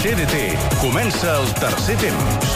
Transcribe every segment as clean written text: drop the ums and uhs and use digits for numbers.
TDT. Comença el tercer temps.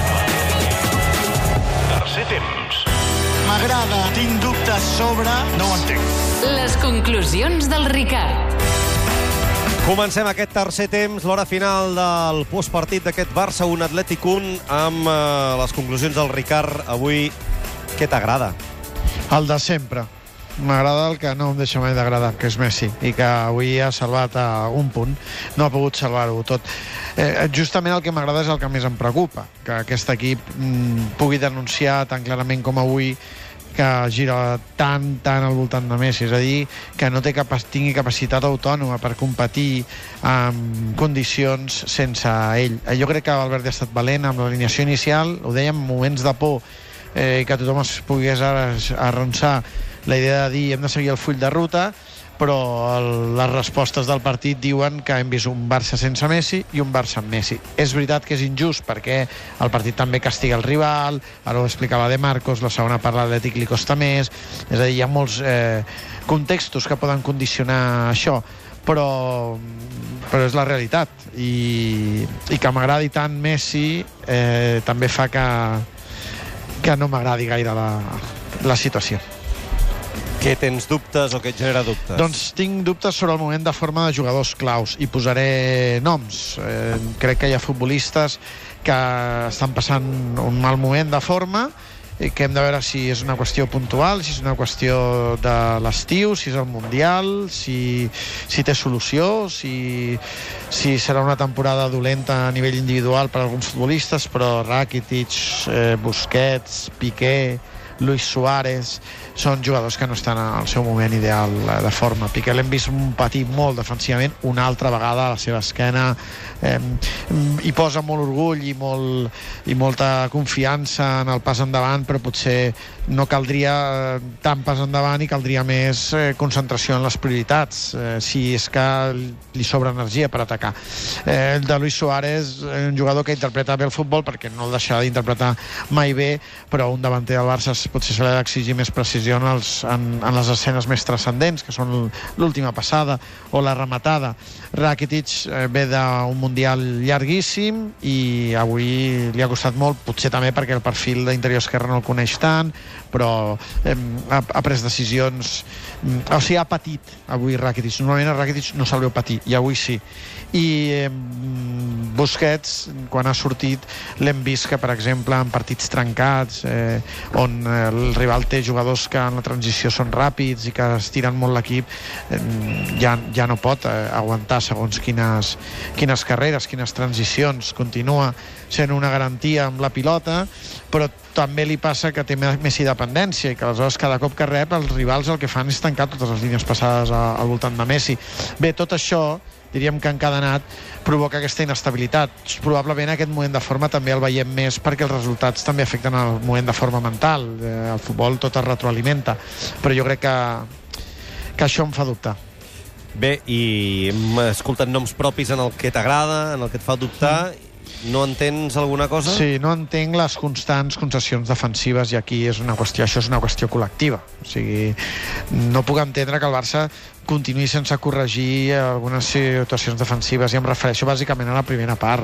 Tercer temps. M'agrada, tinc dubtes sobre... No ho entenc. Les conclusions del Ricard. Comencem aquest tercer temps, l'hora final del postpartit d'aquest Barça 1 Atlètic 1, amb les conclusions del Ricard. Avui, què t'agrada? El de sempre. M'agrada el que no em deixa mai d'agradar, que és Messi, i que avui ha salvat a un punt. No ha pogut salvar-ho tot. Justament el que m'agrada és el que més em preocupa, que aquest equip pugui denunciar tan clarament com avui que gira tant al voltant de Messi, és a dir, que no tingui capacitat autònoma per competir en condicions sense ell. Jo crec que Valverde ha estat valent amb l'alineació inicial, ho dèiem, moments de por, que tothom es pogués arronsar la idea de dir hem de seguir el full de ruta, però les respostes del partit diuen que hem vist un Barça sense Messi i un Barça amb Messi. És veritat que és injust perquè el partit també castiga el rival, ara ho explicava De Marcos, la segona part l'Atlètic li costa més, és a dir, hi ha molts contextos que poden condicionar això, però és la realitat, i que m'agradi tant Messi també fa que no m'agradi gaire la situació. Què tens dubtes o què et genera dubtes? Doncs tinc dubtes sobre el moment de forma de jugadors claus i posaré noms. Crec que hi ha futbolistes que estan passant un mal moment de forma, que hem de veure si és una qüestió puntual, si és una qüestió de l'estiu, si és el Mundial, si té solució, si serà una temporada dolenta a nivell individual per a alguns futbolistes, però Rakitic, Busquets, Piqué, Luis Suárez són jugadors que no estan en el seu moment ideal de forma. Piqué l'hem vist patir molt defensivament, una altra vegada a la seva esquena, hi posa molt orgull i molta confiança en el pas endavant, però potser no caldria tant pas endavant i caldria més concentració en les prioritats, si és que li sobra energia per atacar. El de Luis Suárez, un jugador que interpreta bé el futbol, perquè no el deixarà d'interpretar mai bé, però un davanter del Barça potser se l'ha d'exigir més precisió en les escenes més transcendents, que són l'última passada o la rematada. Rakitic ve d'un Mundial llarguíssim i avui li ha costat molt, potser també perquè el perfil d'interior esquerre no el coneix tant, però ha pres decisions, o sigui, ha patit avui Rakitic. Normalment a Rakitic no se'l veu patir, i avui sí. I Busquets, quan ha sortit, l'hem vist que, per exemple, en partits trencats, on el rival té jugadors que en la transició són ràpids i que estiren molt l'equip, ja no pot aguantar segons quines carreres, quines transicions. Continua sent una garantia amb la pilota, però també li passa que té més dependència i que aleshores cada cop que rep els rivals el que fan és tancar totes les línies passades al voltant de Messi. Bé, tot això diríem que encadenat provoca aquesta inestabilitat. Probablement aquest moment de forma també el veiem més perquè els resultats també afecten el moment de forma mental. El futbol tot es retroalimenta, però jo crec que això em fa dubtar. Bé, i hem escoltat noms propis en el que t'agrada, en el que et fa dubtar. No entens alguna cosa? Sí, no entenc les constants concessions defensives, i aquí això és una qüestió col·lectiva. O sigui, no puc entendre que el Barça continuï sense corregir algunes situacions defensives, i em refereixo bàsicament a la primera part.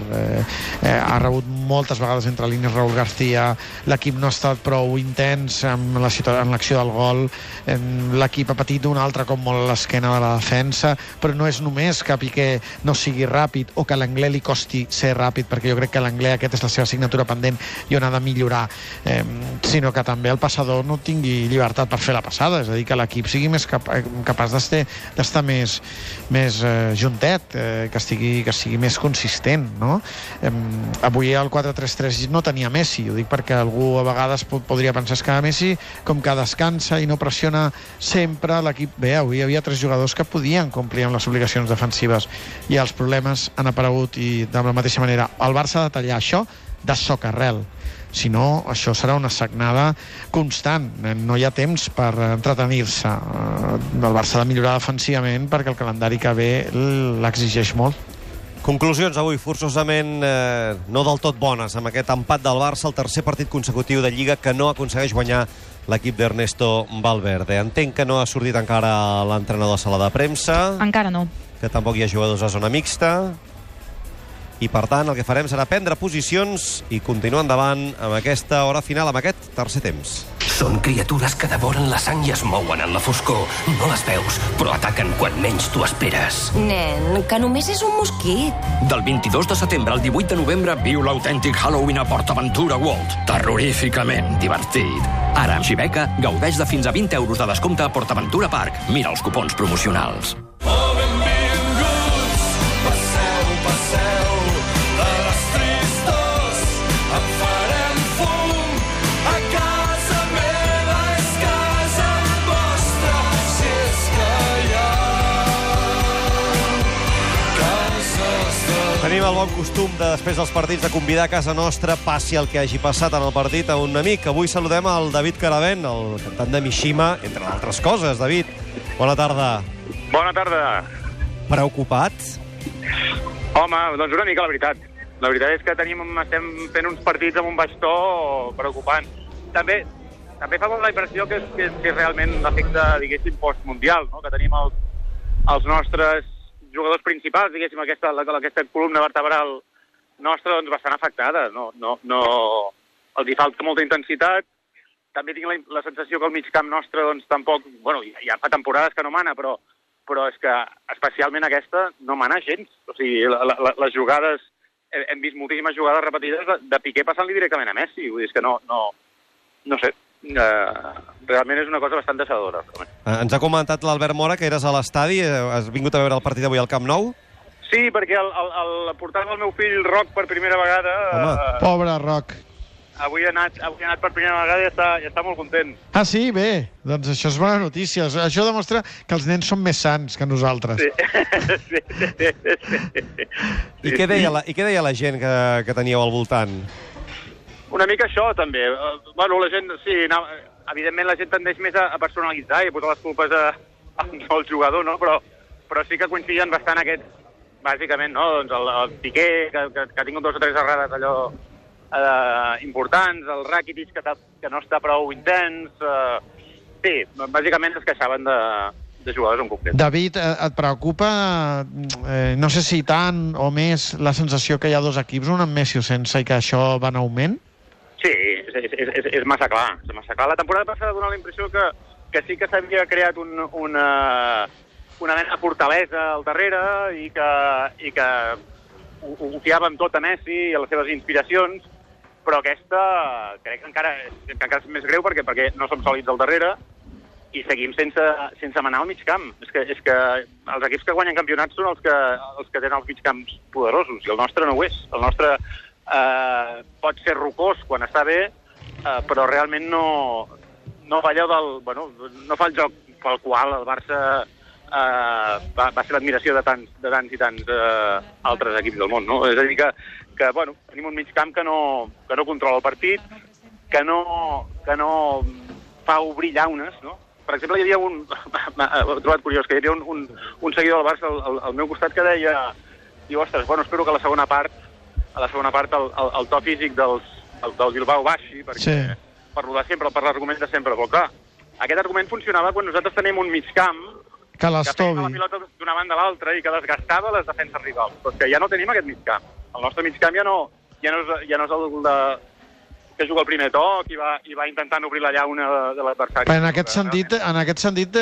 Ha rebut moltes vegades entre línies Raúl García, l'equip no ha estat prou intens en l'acció del gol, l'equip ha patit un altre cop molt a l'esquena de la defensa, però no és només que Piqué no sigui ràpid o que a l'Anglès li costi ser ràpid, perquè jo crec que a l'Anglès aquesta és la seva assignatura pendent i on ha de millorar, sinó que també el passador no tingui llibertat per fer la passada, és a dir, que l'equip sigui més capaç d'estar més juntet, que sigui més consistent, no? Avui el 4-3-3 no tenia Messi, ho dic perquè algú a vegades podria pensar que Messi, com que descansa i no pressiona sempre l'equip, bé, avui hi havia 3 jugadors que podien complir amb les obligacions defensives i els problemes han aparegut, i de la mateixa manera el Barça ha de tallar això de socarrel. Si no, això serà una sagnada constant. No hi ha temps per entretenir-se. El Barça ha de millorar defensivament perquè el calendari que ve l'exigeix molt. Conclusions avui forçosament no del tot bones amb aquest empat del Barça, el tercer partit consecutiu de Lliga que no aconsegueix guanyar l'equip d'Ernesto Valverde. Entenc que no ha sortit encara l'entrenador a sala de premsa. Encara no. Que tampoc hi ha jugadors a zona mixta. i per tant el que farem serà prendre posicions i continuar endavant amb aquesta hora final, amb aquest tercer temps. Són criatures que devoren la sang i es mouen en la foscor. No les veus, però ataquen quan menys t'ho esperes. Nen, que només és un mosquit. Del 22 de setembre al 18 de novembre viu l'autèntic Halloween a PortAventura World. Terroríficament divertit. Ara, amb Xibeca, gaudeix de fins a 20 euros de descompte a PortAventura Park. Mira els cupons promocionals. Tenim el bon costum de, després dels partits, de convidar a casa nostra, passi el que hagi passat en el partit, a un amic. Avui saludem el David Caravent, el cantant de Mishima, entre altres coses. David, bona tarda. Bona tarda. Preocupat? Home, doncs una mica, la veritat. La veritat és que estem fent uns partits amb un baix to preocupant. També fa molt la impressió que és realment l'efecte, diguéssim, postmundial, no? Que tenim els nostres jugadors principals, diguéssim, aquesta columna vertebral nostra, doncs, bastant afectada. No, els hi falta molta intensitat. També tinc la sensació que el migcamp nostre, doncs, tampoc... Bueno, ja fa temporades que no mana, però és que, especialment aquesta, no mana gens. O sigui, les jugades... Hem vist moltíssimes jugades repetides de Piqué passant-li directament a Messi. Vull dir, és que no sé... realment és una cosa bastant deixadora. Ens ha comentat l'Albert Mora que eres a l'estadi. Has vingut a veure el partit avui al Camp Nou? Sí, perquè el portant el meu fill Roc per primera vegada... Pobre Roc. Avui ha anat per primera vegada i està molt content. Ah, sí? Bé. Doncs això és bona notícia. Això demostra que els nens són més sants que nosaltres. Sí. I què deia la gent que teníeu al voltant? Una mica això, també. Bueno, la gent, sí, evidentment la gent tendeix més a personalitzar i a posar les culpes al jugador, no? Però sí que coincidien bastant aquests, bàsicament, no? Doncs el Piqué, que ha tingut 2 o 3 errades allò importants, el Rakitic, que no està prou intens... Sí, bàsicament es queixaven de jugadors en concret. David, et preocupa, no sé si tant o més, la sensació que hi ha 2 equips, un amb Messi o sense, i que això va en augment? Sí, és massa clar. És massa clar. La temporada passada donava la impressió que sí que s'havia creat una mena de fortalesa al darrere i que ho fiàvem tot a Messi i a les seves inspiracions, però aquesta crec que encara és més greu perquè no som sòlids al darrere i seguim sense manar al mig camp. És que els equips que guanyen campionats són els que tenen els mig camps poderosos, i el nostre no ho és. El nostre pot ser rocós quan està bé, però realment no fa allò no fa el joc pel qual el Barça va ser l'admiració de tants i tants altres equips del món, no? És a dir que tenim un mig camp que no controla el partit, que no fa obrir llaunes, no? Per exemple, hi havia he trobat curiós, que hi havia un seguidor del Barça al meu costat que diu, ostres, espero que a la segona part el to físic del Bilbao baixi, perquè per l'argument de sempre. Però clar, aquest argument funcionava quan nosaltres tenim un mig camp que feia la pilota d'una banda a l'altra i que desgastava les defenses rivals. Però és que ja no tenim aquest mig camp. El nostre mig camp ja no és el que juga el primer toc i va intentant obrir la llauna de l'adversari. En aquest sentit...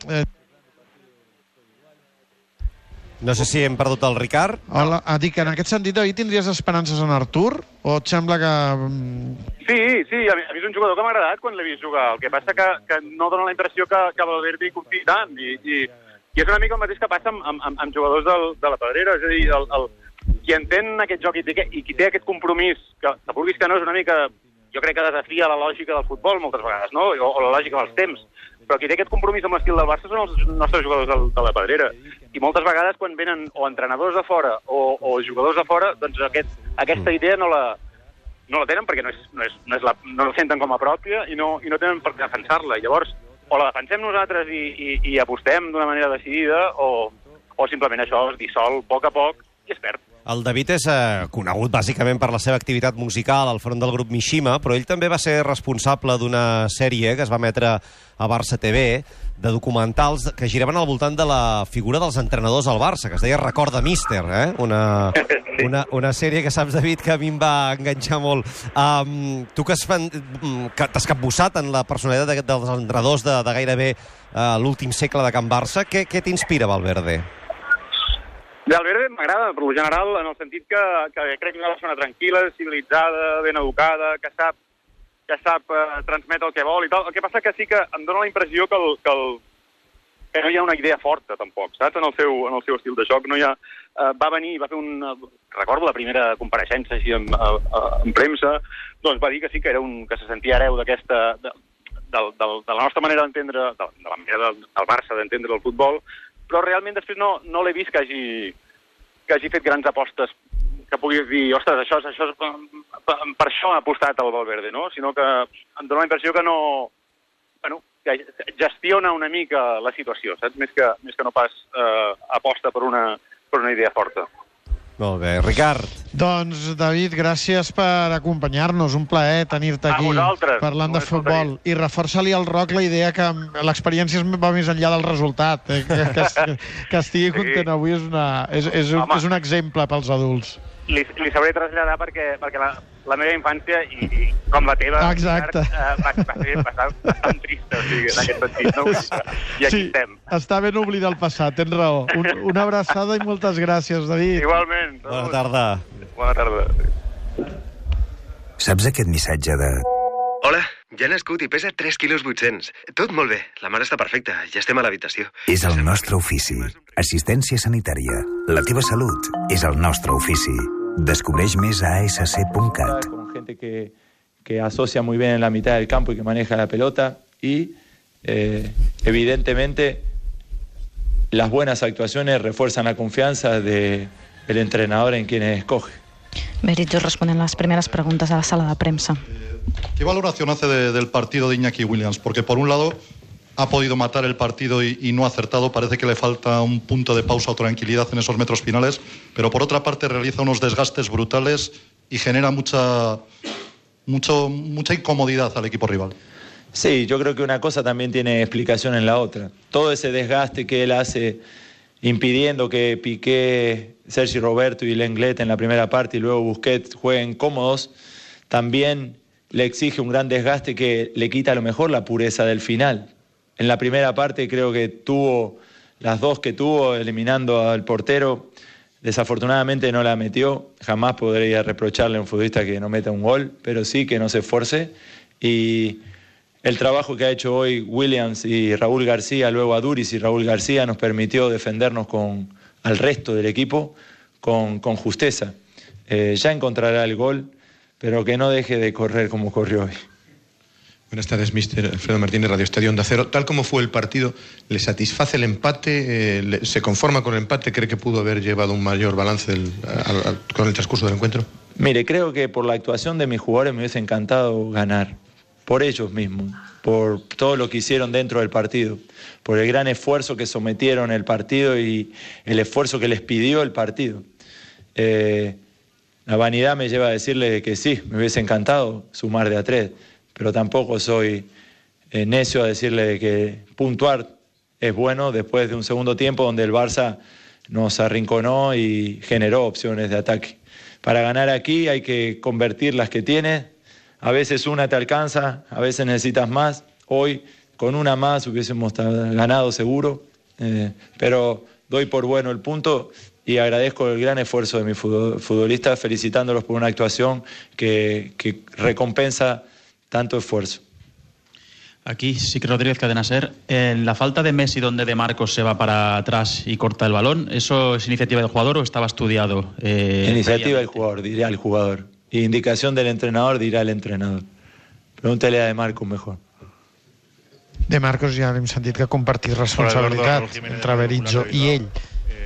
No sé si hem perdut el Ricard. Hola, dic, en aquest sentit, David, tindries esperances en Artur? O et sembla que... Sí, a mi és un jugador que m'ha agradat quan l'he vist jugar. El que passa que no dona la impressió que Valverde hi confiï tant. I és una mica el mateix que passa amb jugadors de la Pedrera. És a dir, qui entén aquest joc i qui té aquest compromís, que vulguis que no, és una mica... Jo crec que desafia la lògica del futbol moltes vegades, no? O la lògica dels temps. Però qui té aquest compromís amb l'estil del Barça són els nostres jugadors de la Pedrera. I moltes vegades quan venen o entrenadors de fora o jugadors de fora, doncs aquesta idea no la tenen perquè no la senten com a pròpia i no tenen per què defensar-la. Llavors, o la defensem nosaltres i apostem d'una manera decidida o simplement això es dissol a poc i es perd. El David és conegut bàsicament per la seva activitat musical al front del grup Mishima, però ell també va ser responsable d'una sèrie que es va emetre a Barça TV, de documentals que giraven al voltant de la figura dels entrenadors al Barça, que es deia Recorda Míster, una sèrie que saps, David, que a mi em va enganxar molt. Tu que t'has capbussat en la personalitat dels entrenadors de gairebé l'últim segle de Can Barça, què t'inspira Valverde? Valverde m'agrada, per lo general, en el sentit que crec que és una persona tranquil·la, civilitzada, ben educada, que sap transmetre el que vol i tal. El que passa que sí que em dóna la impressió que no hi ha una idea forta, tampoc, saps? En el seu estil de joc. No hi ha, va venir, va fer recordo la primera compareixença així en premsa, doncs va dir que sí que que se sentia hereu d'aquesta de la nostra manera d'entendre, de la manera del Barça d'entendre el futbol, però realment després no l'he vist que hagi fet grans apostes que puguis dir, ostres, això per això ha apostat el Valverde, no? Sinó que em dóna la impressió que que gestiona una mica la situació, saps? Més que no pas aposta per una idea forta. Molt bé. Ricard. Doncs, David, gràcies per acompanyar-nos. Un plaer tenir-te aquí parlant de futbol. I reforça-li al Roc la idea que l'experiència va més enllà del resultat. Que estigui content avui és un exemple pels adults. Li sabré traslladar perquè la meva infància i com la teva va ser bastant trista, o sigui, en aquest sentit, no? I aquí estem. Està ben oblidar el passat, tens raó. Una abraçada i moltes gràcies, David. Igualment. Bona tarda. Bona tarda. Saps aquest missatge de... Hola, ja he nascut i pesa 3 quilos 800. Tot molt bé, la mare està perfecta, ja estem a l'habitació. És el nostre ofici. Assistència sanitària. La teva salut és el nostre ofici. Descubreix més a asc.cat. Con gente que asocia muy bien en la mitad del campo y que maneja la pelota y evidentemente las buenas actuaciones refuerzan la confianza del entrenador en quienes escoge. Berizzo responde las primeras preguntas a la sala de prensa. ¿Qué valoración hace del partido de Iñaki Williams? Porque por un lado ha podido matar el partido y no ha acertado, parece que le falta un punto de pausa o tranquilidad en esos metros finales, pero por otra parte realiza unos desgastes brutales y genera mucha incomodidad al equipo rival. Sí, yo creo que una cosa también tiene explicación en la otra. Todo ese desgaste que él hace impidiendo que Piqué, Sergi Roberto y Lenglet en la primera parte y luego Busquets jueguen cómodos, también le exige un gran desgaste que le quita a lo mejor la pureza del final. En la primera parte creo que tuvo las dos que tuvo, eliminando al portero. Desafortunadamente no la metió. Jamás podría reprocharle a un futbolista que no meta un gol, pero sí que no se esfuerce. Y el trabajo que ha hecho hoy Williams y Raúl García, luego Aduriz y Raúl García, nos permitió defendernos al resto del equipo con justeza. Ya encontrará el gol, pero que no deje de correr como corrió hoy. Buenas tardes, mister Alfredo Martínez, Radio Estadio Onda Cero. Tal como fue el partido, ¿le satisface el empate? ¿Se conforma con el empate? ¿Cree que pudo haber llevado un mayor balance con el transcurso del encuentro? Mire, creo que por la actuación de mis jugadores me hubiese encantado ganar. Por ellos mismos, por todo lo que hicieron dentro del partido, por el gran esfuerzo que sometieron el partido y el esfuerzo que les pidió el partido. La vanidad me lleva a decirle que sí, me hubiese encantado sumar de a 3, pero tampoco soy necio a decirle que puntuar es bueno después de un segundo tiempo donde el Barça nos arrinconó y generó opciones de ataque. Para ganar aquí hay que convertir las que tienes. A veces una te alcanza, a veces necesitas más. Hoy con una más hubiésemos ganado seguro, pero doy por bueno el punto y agradezco el gran esfuerzo de mis futbolistas, felicitándolos por una actuación que recompensa tanto esfuerzo. Aquí sí que Rodríguez, Cadena Ser. En la falta de Messi, donde De Marcos se va para atrás y corta el balón, ¿eso es iniciativa del jugador o estaba estudiado? Iniciativa del jugador, dirá el jugador. Indicación del entrenador, dirá el entrenador. Pregúntale a De Marcos mejor. De Marcos ja hem sentit que ha compartit responsabilitat entre Berizzo i ell.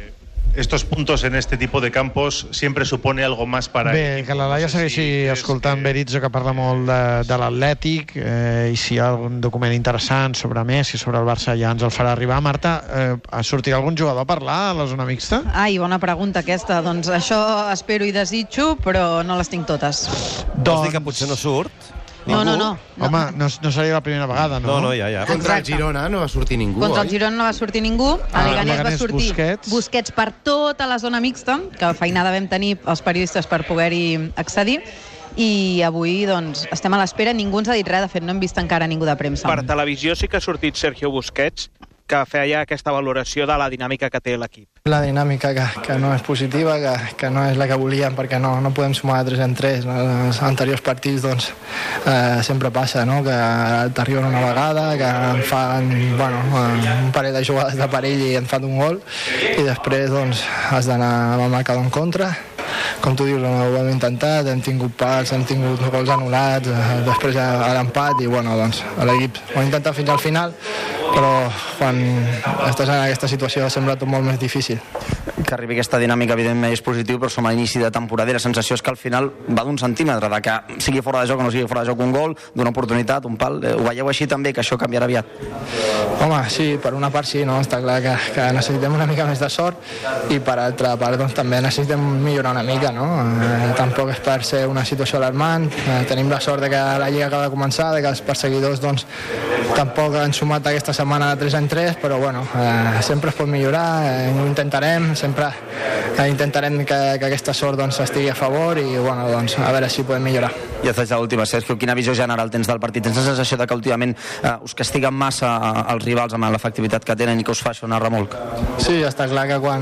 estos puntos en este tipo de campos siempre supone algo más para Bé, que la Laia segueixi escoltant Berizzo, que parla molt de l'Atlètic, i si hi ha algun document interessant sobre Messi, sobre el Barça, ja ens el farà arribar. Marta, sortirà algun jugador a parlar a la zona mixta? Ai, bona pregunta aquesta. Doncs això espero i desitjo, però no les tinc totes. Vols dir que potser no surt? No. Home, no seria la primera vegada, no? No, ja. Contra el Girona no va sortir ningú, Contra el Girona no va sortir ningú. A Leganés va sortir Busquets per tota la zona mixta, que feinada vam tenir els periodistes per poder-hi accedir. I avui, doncs, estem a l'espera. Ningú ens ha dit res, de fet, no hem vist encara ningú de premsa. Per televisió sí que ha sortit Sergio Busquets, que feia aquesta valoració de la dinàmica que té l'equip. La dinàmica que no és positiva, que no és la que volíem, perquè no podem sumar de 3 en 3. En els anteriors partits doncs, sempre passa, no? Que t'arriben una vegada, que en fan un parell de jugades de perill i en fan un gol, i després doncs, has d'anar amb el marcador en contra. Com tu dius, ho hem intentat, hem tingut pals, hem tingut gols anul·lats, després a l'empat, i doncs, l'equip ho ha intentat fins al final, però quan estàs en aquesta situació sembla tot molt més difícil. Que arribi aquesta dinàmica, evidentment, és positiu, però som a l'inici de temporada i la sensació és que al final va d'un centímetre, de que sigui fora de joc o no sigui fora de joc un gol, d'una oportunitat, un pal. Ho veieu així també, que això canviarà aviat? Home, sí, per una part sí, no? Està clar que necessitem una mica més de sort, i per altra part doncs, també necessitem millorar una mica, no? Tampoc és per ser una situació alarmant. Tenim la sort de que la Lliga acaba de començar, de que els perseguidors doncs, tampoc han sumat aquesta setmana de 3 en 3, però sempre es pot millorar, ho intentarem, sempre intentarem que aquesta sort doncs, estigui a favor, i doncs, a veure si podem millorar. I et faig l'última, Sergio, quina visió general tens del partit? Tens la sensació de que últimament us castiguen massa els rivals amb l'efectivitat que tenen i que us fa això anar remolc? Sí, està clar que quan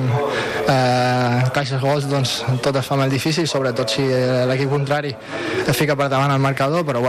caixes gols doncs, tot es fa molt difícil, sobretot si l'equip contrari es fica per davant el marcador, però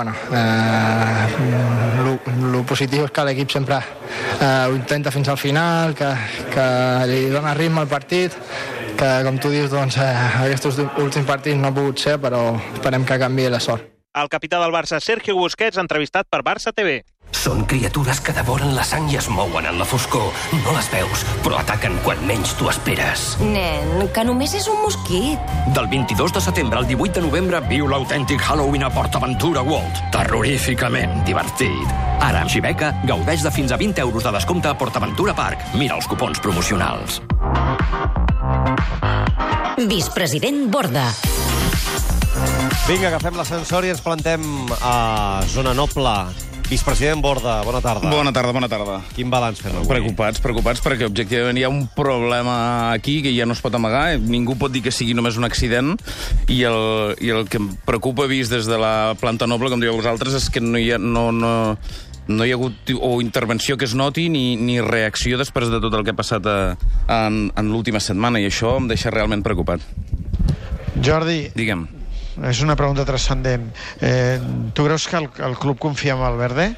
el positiu és que l'equip sempre ho intenta fins al final, que li dona ritme al partit, que com tu dius, doncs, aquests últims partits no ha pogut ser, però esperem que canviï la sort. El capità del Barça, Sergio Busquets, entrevistat per Barça TV. Són criatures que devoren la sang i es mouen en la foscor. No les veus, però ataquen quan menys t'ho esperes. Nen, que només és un mosquit. Del 22 de setembre al 18 de novembre viu l'autèntic Halloween a PortAventura World. Terroríficament divertit. Ara amb Xibeca gaudeix de fins a 20 euros de descompte a PortAventura Park. Mira els cupons promocionals. Vicepresident Borda. Vinga, agafem l'ascensor i ens plantem a Zona Noble. Vicepresident Borda, bona tarda. Bona tarda. Quin balanç fem avui? Preocupats perquè objectivament hi ha un problema aquí que ja no es pot amagar. Ningú pot dir que sigui només un accident, i el que em preocupa vist des de la planta noble, com dieu vosaltres, és que no hi ha hagut intervenció que es noti ni reacció després de tot el que ha passat en l'última setmana, i això em deixa realment preocupat. Jordi, digue'm. És una pregunta transcendent. Tu creus que el club confia en Valverde?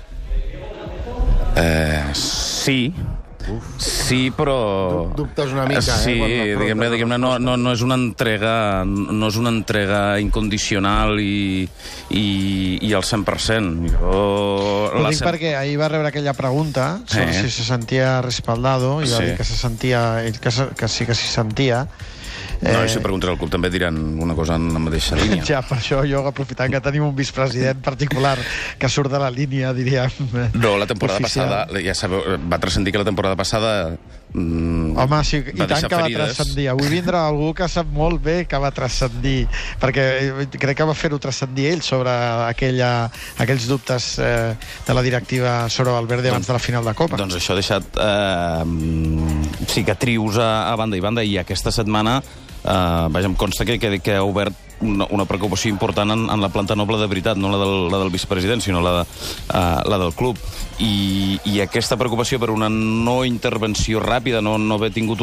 Sí. Sí, però... Dubtes una mica, sí, diguem-ne, no és una entrega incondicional i al 100%. Ho dic perquè ahir va rebre aquella pregunta sobre si se sentia respaldado, i va dir que se sentia, ell que sí que s'hi sentia. No, i si preguntes al club també diran una cosa en la mateixa línia. Ja, per això jo, aprofitant que tenim un vicepresident particular que surt de la línia, diríem, no, la temporada passada, ja sabeu, va transcendir que la temporada passada home, sí, i tant que va transcendir. Avui vindrà algú que sap molt bé que va transcendir, perquè crec que va fer-ho transcendir ell sobre aquells dubtes de la directiva sobre Valverde abans de la final de Copa. Doncs això ha deixat cicatrius a banda i banda, i aquesta setmana em consta que ha obert una preocupació important en la planta noble de veritat, no la del vicepresident, sinó la del club. I aquesta preocupació per una no intervenció ràpida, no haver tingut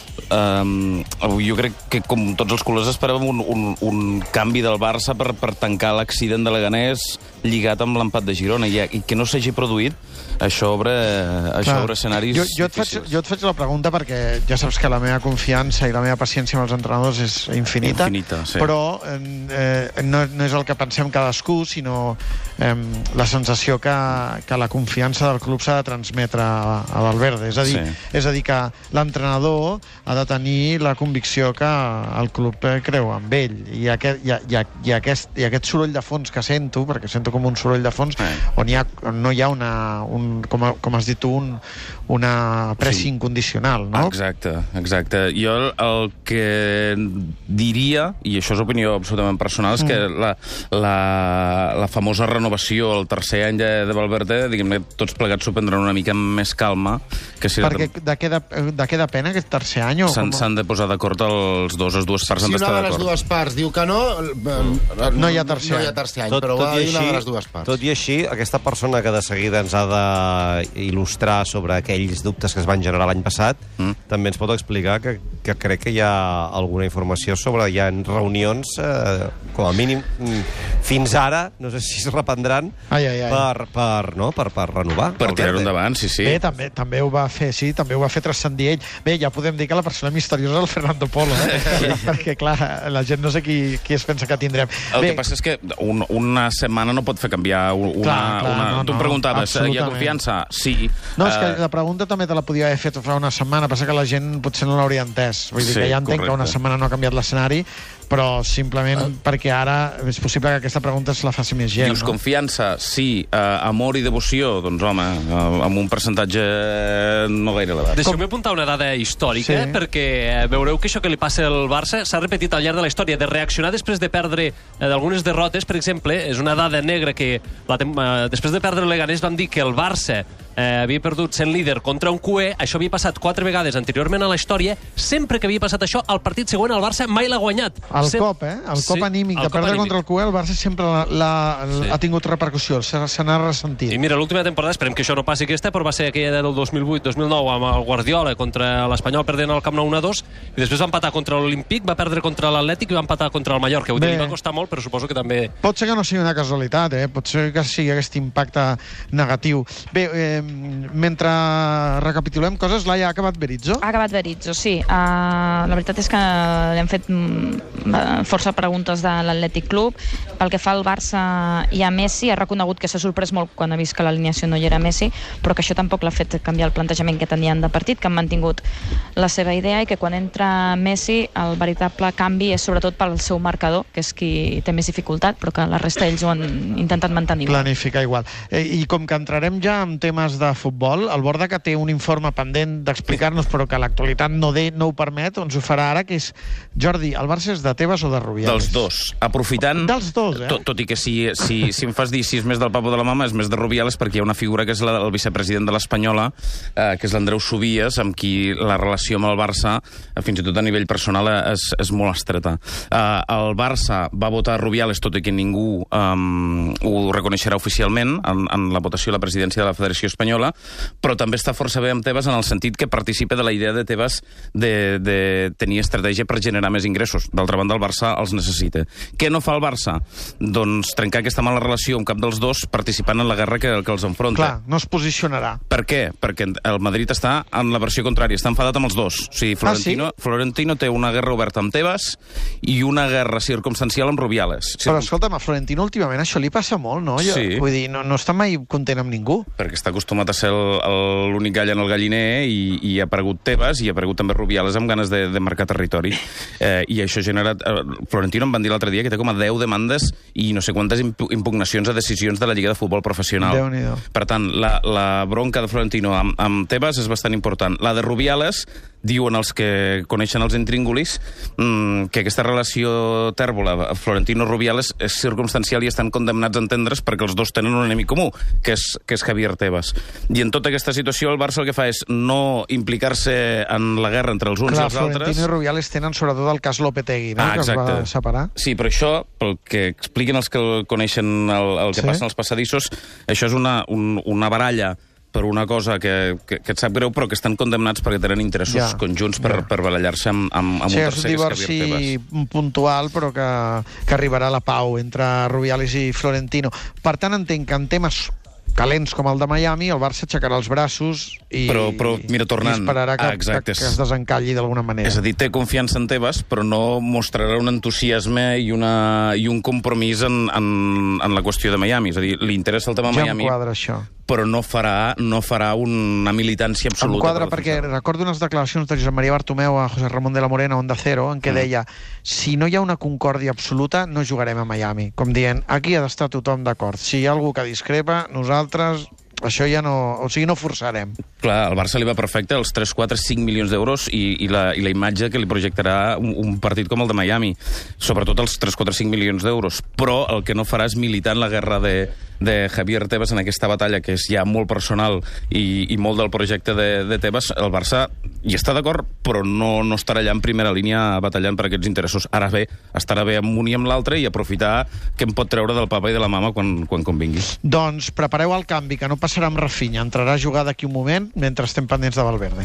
jo crec que, com tots els culers, esperàvem un canvi del Barça per tancar l'accident de Leganés lligat amb l'empat de Girona, i que no s'hagi produït, això obre escenaris difícils. Jo et faig la pregunta perquè ja saps que la meva confiança i la meva paciència amb els entrenadors és infinita, sí. Però no és el que pensem cadascú, sinó la sensació que la confiança del club s'ha de transmetre a Valverde. És a dir, que l'entrenador ha de tenir la convicció que el club creu en ell. I aquest soroll de fons que sento, perquè sento com un soroll de fons, on no hi ha com has dit tu, una pressi incondicional, no? Exacte. Jo el que diria, i això és opinió absolutament personal, és que la famosa renovació el tercer any de Valverde, diguem-ne, tots plegats s'ho prendran una mica amb més calma. Perquè de què depèn aquest tercer any? S'han de posar d'acord les dues parts han d'estar d'acord. Si una de les dues parts diu que no hi ha tercer any, però va dir una de les dues parts. Tot i així, aquesta persona que de seguida ens ha d'il·lustrar sobre aquells dubtes que es van generar l'any passat, també ens pot explicar que crec que hi ha alguna informació sobre hi ha reunions, com a mínim fins ara, no sé si es reprendran, per renovar. Per tirar-ho endavant, sí. Bé, també ho va fer transcendir ell. Bé, ja podem dir que la persona misteriosa és el Fernando Polo, perquè, clar, la gent no sé qui es pensa que tindrem. El que passa és que una setmana no pot fer canviar una... Tu em preguntaves, hi ha confiança? Sí. No, és que la pregunta també te la podia haver fet fa una setmana, passa que la gent potser no l'hauria entès. Vull dir que ja entenc que una setmana no ha canviat l'escenari, però simplement perquè ara és possible que aquesta pregunta es la faci més gent. Dius confiança, sí. Amor i devoció, doncs home, amb un percentatge no gaire elevat. Deixeu-me apuntar una dada històrica, perquè veureu que això que li passa al Barça s'ha repetit al llarg de la història, de reaccionar després de perdre d'algunes derrotes, per exemple, és una dada negra que després de perdre el Leganés vam dir que el Barça havia perdut sent líder contra un cué, això havia passat 4 vegades anteriorment a la història, sempre que havia passat això, al partit següent el Barça mai l'ha guanyat. El cop anímic de perdre contra el cué, el Barça sempre ha tingut repercussió, se n'ha ressentit. I mira, l'última temporada, esperem que això no passi aquesta, però va ser aquella del 2008-2009 amb el Guardiola contra l'Espanyol perdent al Camp Nou 1-2, i després va empatar contra l'Olímpic, va perdre contra l'Atlètic i va empatar contra el Mallorca. Li va costar molt, però suposo que també... Pot ser que no sigui una casualitat, pot ser que sigui aquest impacte negatiu. Bé, mentre recapitulem coses, Laia, ha acabat Berizzo? Ha acabat Berizzo, sí. La veritat és que li han fet força preguntes de l'Atlètic Club. Pel que fa al Barça i a Messi, ha reconegut que s'ha sorprès molt quan ha vist que l'alineació no hi era Messi, però que això tampoc l'ha fet canviar el plantejament que tenien de partit, que han mantingut la seva idea i que quan entra Messi el veritable canvi és sobretot pel seu marcador, que és qui té més dificultat, però que la resta ells ho han intentat mantenir. Planificar igual. I com que entrarem ja en temes de futbol, el Borda, que té un informe pendent d'explicar-nos, però que l'actualitat no ho permet, ens ho farà ara, que és, Jordi, el Barça és de Tebas o de Rubiales? Dels dos. Aprofitant... Dels dos, Tot i que si em fas dir si és més del papa o de la mama, és més de Rubiales, perquè hi ha una figura que és el vicepresident de l'Espanyola, que és l'Andreu Subies, amb qui la relació amb el Barça, fins i tot a nivell personal, és molt estreta. El Barça va votar Rubiales, tot i que ningú ho reconeixerà oficialment en la votació a la presidència de la Federació Espanyola, però també està força bé amb Tebas en el sentit que participa de la idea de Tebas de tenir estratègia per generar més ingressos. D'altra banda, el Barça els necessita. Què no fa el Barça? Doncs trencar aquesta mala relació amb cap dels dos participant en la guerra que els enfronta. Clar, no es posicionarà. Per què? Perquè el Madrid està en la versió contrària, està enfadat amb els dos. O sigui, Florentino té una guerra oberta amb Tebas i una guerra circumstancial amb Rubiales. Però escolta'm, a Florentino últimament això li passa molt, no? Sí. Vull dir, no està mai content amb ningú. Perquè està acostumat a ser l'únic gall en el galliner i ha aparegut Tebas i ha aparegut també Rubiales amb ganes de marcar territori. I això ha generat... Florentino em van dir l'altre dia que té com a 10 demandes i no sé quantes impugnacions a decisions de la Lliga de Futbol Professional. Déu-n'hi-do. Per tant, la bronca de Florentino amb Tebas és bastant important. La de Rubiales, diuen els que coneixen els intríngulis, que aquesta relació tèrbola Florentino-Rubiales és circumstancial i estan condemnats a entendre's perquè els dos tenen un enemic comú, que és Javier Tebas. I en tota aquesta situació el Barça el que fa és no implicar-se en la guerra entre els uns i els altres. Florentino i Rubiales tenen sobretot el cas Lopetegui, no? Que es va separar. Sí, però això, pel que expliquen els que coneixen el que passa als passadissos, això és una baralla per una cosa que et sap greu, però que estan condemnats perquè tenen interessos conjunts per barallar-se amb un tercer, és un divorci puntual, però que arribarà a la pau entre Rubiales i Florentino. Per tant, entenc que en temes calents com el de Miami, el Barça aixecarà els braços i, però mira, tornant, i esperarà que es desencalli d'alguna manera. És a dir, té confiança en Tebas, però no mostrarà un entusiasme i un compromís en la qüestió de Miami. És a dir, li interessa el tema Miami, em quadra això, però no farà una militància absoluta. Em quadra perquè recordo unes declaracions de Josep Maria Bartomeu a José Ramón de la Morena, Onda Cero, en què deia, si no hi ha una concòrdia absoluta, no jugarem a Miami. Com dient, aquí ha d'estar tothom d'acord. Si hi ha algú que discrepa, nosaltres això ja no... O sigui, no forçarem. Clar, al Barça li va perfecte els 3, 4, 5 milions d'euros i la imatge que li projectarà un partit com el de Miami. Sobretot els 3, 4, 5 milions d'euros. Però el que no farà és militar en la guerra de Javier Tebas en aquesta batalla, que és ja molt personal i molt del projecte de Tebas. El Barça hi està d'acord, però no estarà allà en primera línia batallant per aquests interessos. Ara bé, estarà bé amb un i amb l'altre i aprofitar què em pot treure del papa i de la mama quan convingui. Doncs prepareu el canvi, que no passarà amb Rafinha. Entrarà a jugar d'aquí un moment mentre estem pendents de Valverde.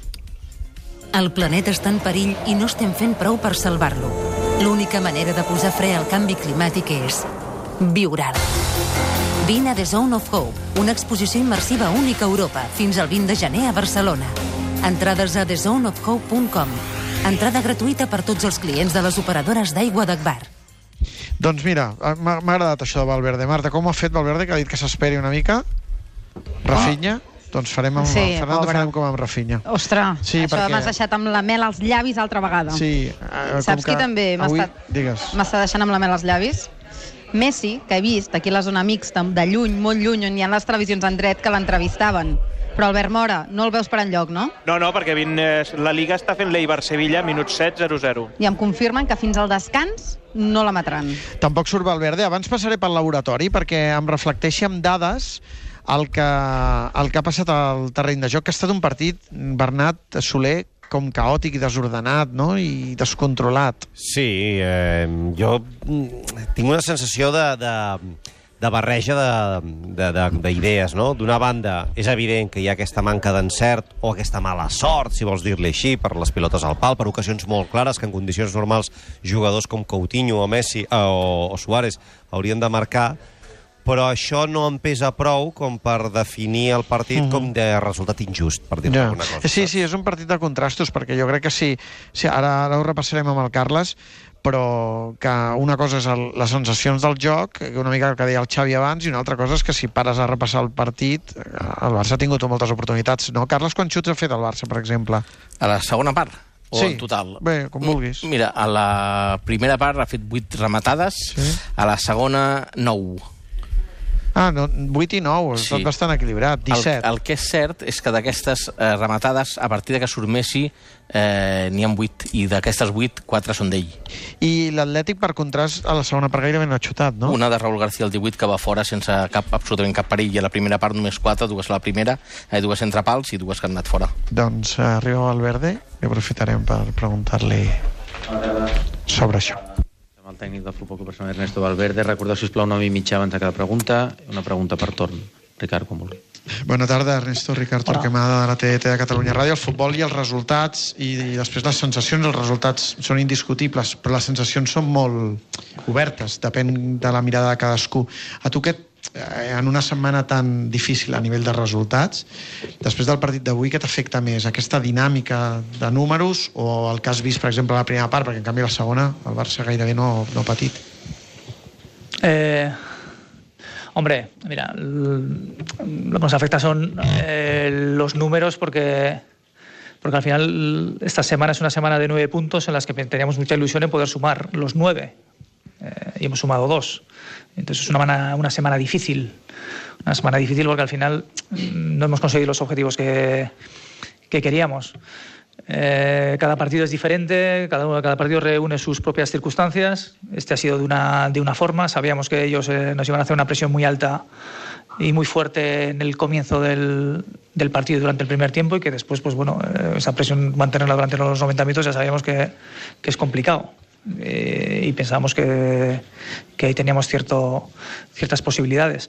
El planeta està en perill i no estem fent prou per salvar-lo. L'única manera de posar fre al canvi climàtic és viure-lo. Vine a The Zone of Hope, una exposició immersiva única a Europa, fins al 20 de gener a Barcelona. Entrades a thezoneofhope.com. Entrada gratuïta per tots els clients de les operadores d'aigua d'Agbar. Doncs mira, m'ha agradat això de Valverde. Marta, com ho ha fet Valverde, que ha dit que s'esperi una mica? Rafinha? Doncs farem amb Fernando, farem com amb Rafinha. Ostres, sí, això m'has deixat amb la mel als llavis altra vegada. Sí. Saps qui també m'està deixant amb la mel als llavis? Messi, que he vist aquí a la zona mixta, de lluny, molt lluny, on hi ha les televisions en dret que l'entrevistaven. Però Albert Mora, no el veus per enlloc, no? No, perquè la Liga està fent l'Eibar-Sevilla, minut 7, 0-0. I em confirmen que fins al descans no la matran. Tampoc surt Valverde. Abans passaré pel laboratori perquè em reflecteixi amb dades el que ha passat al terreny de joc, que ha estat un partit, Bernat Soler, com caòtic i desordenat, no? I descontrolat. Sí, jo tinc una sensació de barreja d'idees, no? D'una banda, és evident que hi ha aquesta manca d'encert o aquesta mala sort, si vols dir-li així, per les pilotes al pal, per ocasions molt clares que en condicions normals jugadors com Coutinho o Messi o Suárez haurien de marcar, però això no em pesa prou com per definir el partit com de resultat injust, per dir-ne alguna cosa. Sí, és un partit de contrastos, perquè jo crec que sí, ara ho repassarem amb el Carles, però que una cosa és les sensacions del joc, una mica el que deia el Xavi abans, i una altra cosa és que si pares a repassar el partit, el Barça ha tingut moltes oportunitats, no? Carles, quants xuts ha fet el Barça, per exemple? A la segona part? O sí, en total? Bé, com vulguis. Mira, a la primera part ha fet 8 rematades, a la segona 9. 8 i 9, és tot bastant equilibrat, 17. El que és cert és que d'aquestes rematades, a partir de que surt Messi, n'hi ha 8, i d'aquestes 8, 4 són d'ell. I l'Atlètic, per contrast, a la segona part gairebé no ha xutat, no? Una de Raúl García al 18, que va fora sense absolutament cap perill, i a la primera part només 4, 2 a la primera, 2 entre pals i 2 que han anat fora. Doncs arriba Valverde i aprofitarem per preguntar-li sobre això. El tècnic del Futbol Club Barcelona, Ernesto Valverde. Recordeu, sisplau, una mitja abans de cada pregunta. Una pregunta per torn. Ricard, com vulgui. Bona tarda, Ernesto. Ricard Torquemada, de la TDT de Catalunya Ràdio. El futbol i els resultats, i després les sensacions. Els resultats són indiscutibles, però les sensacions són molt obertes. Depèn de la mirada de cadascú. A tu en una setmana tan difícil a nivell de resultats, després del partit d'avui, què t'afecta més? Aquesta dinàmica de números o el que has vist, per exemple, a la primera part, perquè en canvi la segona el Barça gairebé no ha patit? Hombre, mira, lo que nos afecta son los números porque al final esta semana es una semana de 9 puntos en las que teníamos mucha ilusión en poder sumar los 9 y hemos sumado 2. Entonces es una semana difícil. Una semana difícil porque al final no hemos conseguido los objetivos que queríamos. Cada partido es diferente, cada partido reúne sus propias circunstancias. Este ha sido de una forma. Sabíamos que ellos nos iban a hacer una presión muy alta y muy fuerte en el comienzo del partido durante el primer tiempo, y que después, pues bueno, esa presión mantenerla durante los 90 minutos ya sabíamos que es complicado. Y pensábamos que ahí teníamos ciertas posibilidades.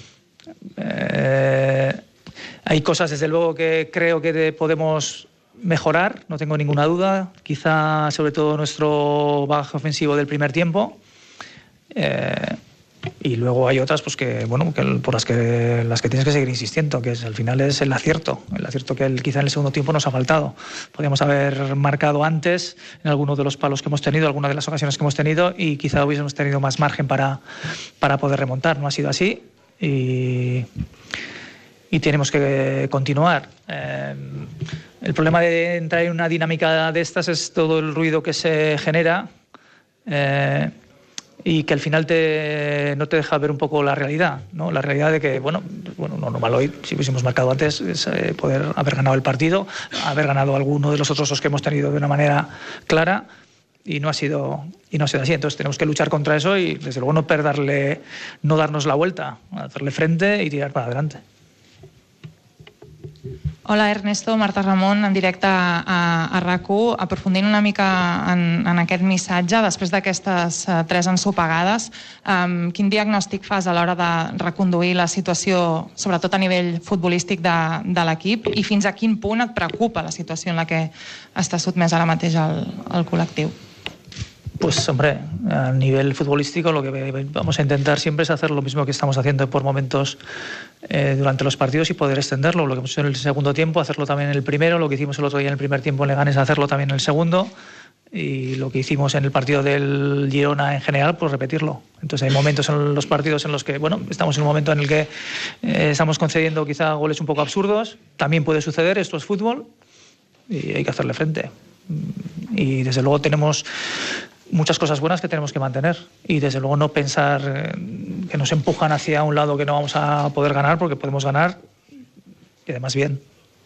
Hay cosas, desde luego, que creo que podemos mejorar, no tengo ninguna duda. Quizá, sobre todo, nuestro bagaje ofensivo del primer tiempo. Y luego hay otras pues que por las que tienes que seguir insistiendo, que al final es el acierto que quizá en el segundo tiempo nos ha faltado. Podríamos haber marcado antes en alguno de los palos que hemos tenido, alguna de las ocasiones que hemos tenido, y quizá hubiésemos tenido más margen para poder remontar. No ha sido así y tenemos que continuar. El problema de entrar en una dinámica de estas es todo el ruido que se genera y que al final no te deja ver un poco la realidad, ¿no? La realidad de que, no normal hoy, si hubiésemos marcado antes, es poder haber ganado el partido, haber ganado alguno de los otros dos que hemos tenido de una manera clara, y no ha sido así. Entonces tenemos que luchar contra eso y desde luego no darnos la vuelta, hacerle frente y tirar para adelante. Hola Ernesto, Marta Ramon, en directe a RAC1, aprofundint una mica en aquest missatge, després d'aquestes 3 ensopegades, quin diagnòstic fas a l'hora de reconduir la situació, sobretot a nivell futbolístic de l'equip, i fins a quin punt et preocupa la situació en la que està sotmès ara mateix el col·lectiu? Pues hombre, a nivel futbolístico lo que vamos a intentar siempre es hacer lo mismo que estamos haciendo por momentos durante los partidos y poder extenderlo. Lo que hemos hecho en el segundo tiempo, hacerlo también en el primero, lo que hicimos el otro día en el primer tiempo en Leganés, hacerlo también en el segundo, y lo que hicimos en el partido del Girona en general, pues repetirlo. Entonces hay momentos en los partidos en los que, estamos en un momento en el que estamos concediendo quizá goles un poco absurdos. También puede suceder, esto es fútbol y hay que hacerle frente. Y desde luego tenemos muchas cosas buenas que tenemos que mantener y desde luego no pensar que nos empujan hacia un lado que no vamos a poder ganar, porque podemos ganar y además bien.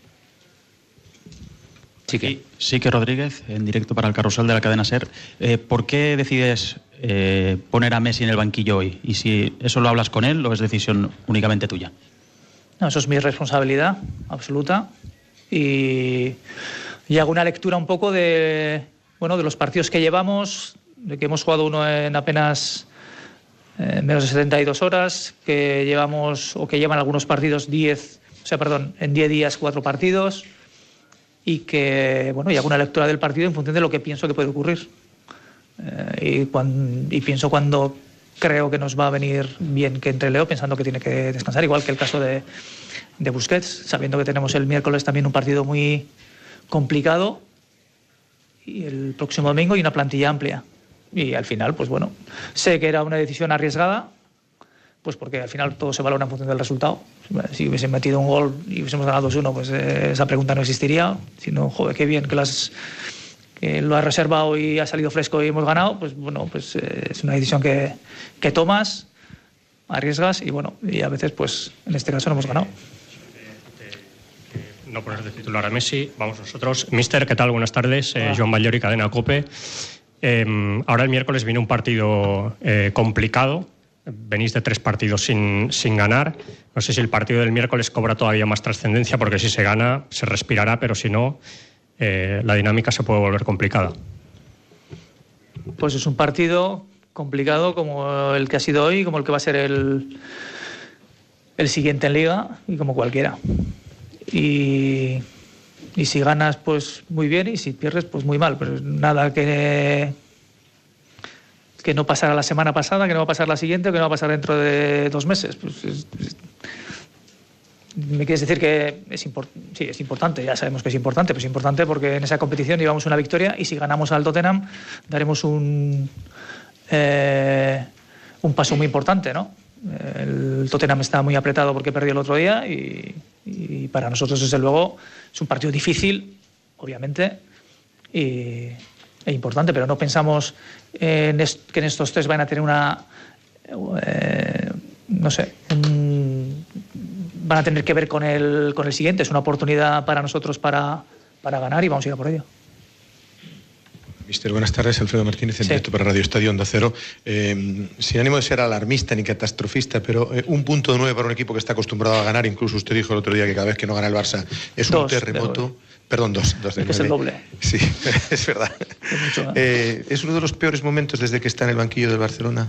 Sí que Rodríguez, en directo para el Carrusel de la cadena SER. ¿Por qué decides poner a Messi en el banquillo hoy? ¿Y si eso lo hablas con él o es decisión únicamente tuya? No, eso es mi responsabilidad absoluta y hago una lectura un poco de los partidos que llevamos, de que hemos jugado uno en apenas menos de 72 horas, que llevamos o que llevan algunos partidos en 10 días 4 partidos, y que y hago una lectura del partido en función de lo que pienso que puede ocurrir. Y pienso cuando creo que nos va a venir bien que entre Leo, pensando que tiene que descansar, igual que el caso de Busquets, sabiendo que tenemos el miércoles también un partido muy complicado y el próximo domingo y una plantilla amplia. Y al final, sé que era una decisión arriesgada, pues porque al final todo se valora en función del resultado. Si hubiesen metido un gol y hubiésemos ganado 2-1, pues esa pregunta no existiría. Si no, joder, qué bien que lo has reservado y ha salido fresco y hemos ganado, pues es una decisión que tomas, arriesgas y a veces, pues en este caso no hemos ganado. No poner de titular a Messi, vamos nosotros. Mister, ¿qué tal? Buenas tardes. Joan Batllori, Cadena COPE. Ahora el miércoles viene un partido complicado. Venís de 3 partidos sin ganar. No sé si el partido del miércoles cobra todavía más trascendencia, porque si se gana se respirará, pero si no, la dinámica se puede volver complicada. Pues es un partido complicado como el que ha sido hoy, como el que va a ser el siguiente en Liga y como cualquiera. Y si ganas, pues muy bien, y si pierdes, pues muy mal. Pero nada que no pasara la semana pasada, que no va a pasar la siguiente, o que no va a pasar dentro de 2 meses. Pues ¿me quieres decir que sí, es importante? Ya sabemos que es importante, pero es importante porque en esa competición llevamos una victoria, y si ganamos al Tottenham daremos un paso muy importante, ¿no? El Tottenham está muy apretado porque perdió el otro día y para nosotros, desde luego, es un partido difícil, obviamente, e importante, pero no pensamos que en estos 3 van a tener van a tener que ver con el siguiente. Es una oportunidad para nosotros para ganar y vamos a ir a por ello. Mister, buenas tardes. Alfredo Martínez, en directo para Radio Estadio Onda Cero. Sin ánimo de ser alarmista ni catastrofista, pero un punto de 9 para un equipo que está acostumbrado a ganar. Incluso usted dijo el otro día que cada vez que no gana el Barça es un terremoto. Perdón, 2 de 9. Es el doble. Sí, es verdad. Es mucho, ¿Es uno de los peores momentos desde que está en el banquillo del Barcelona?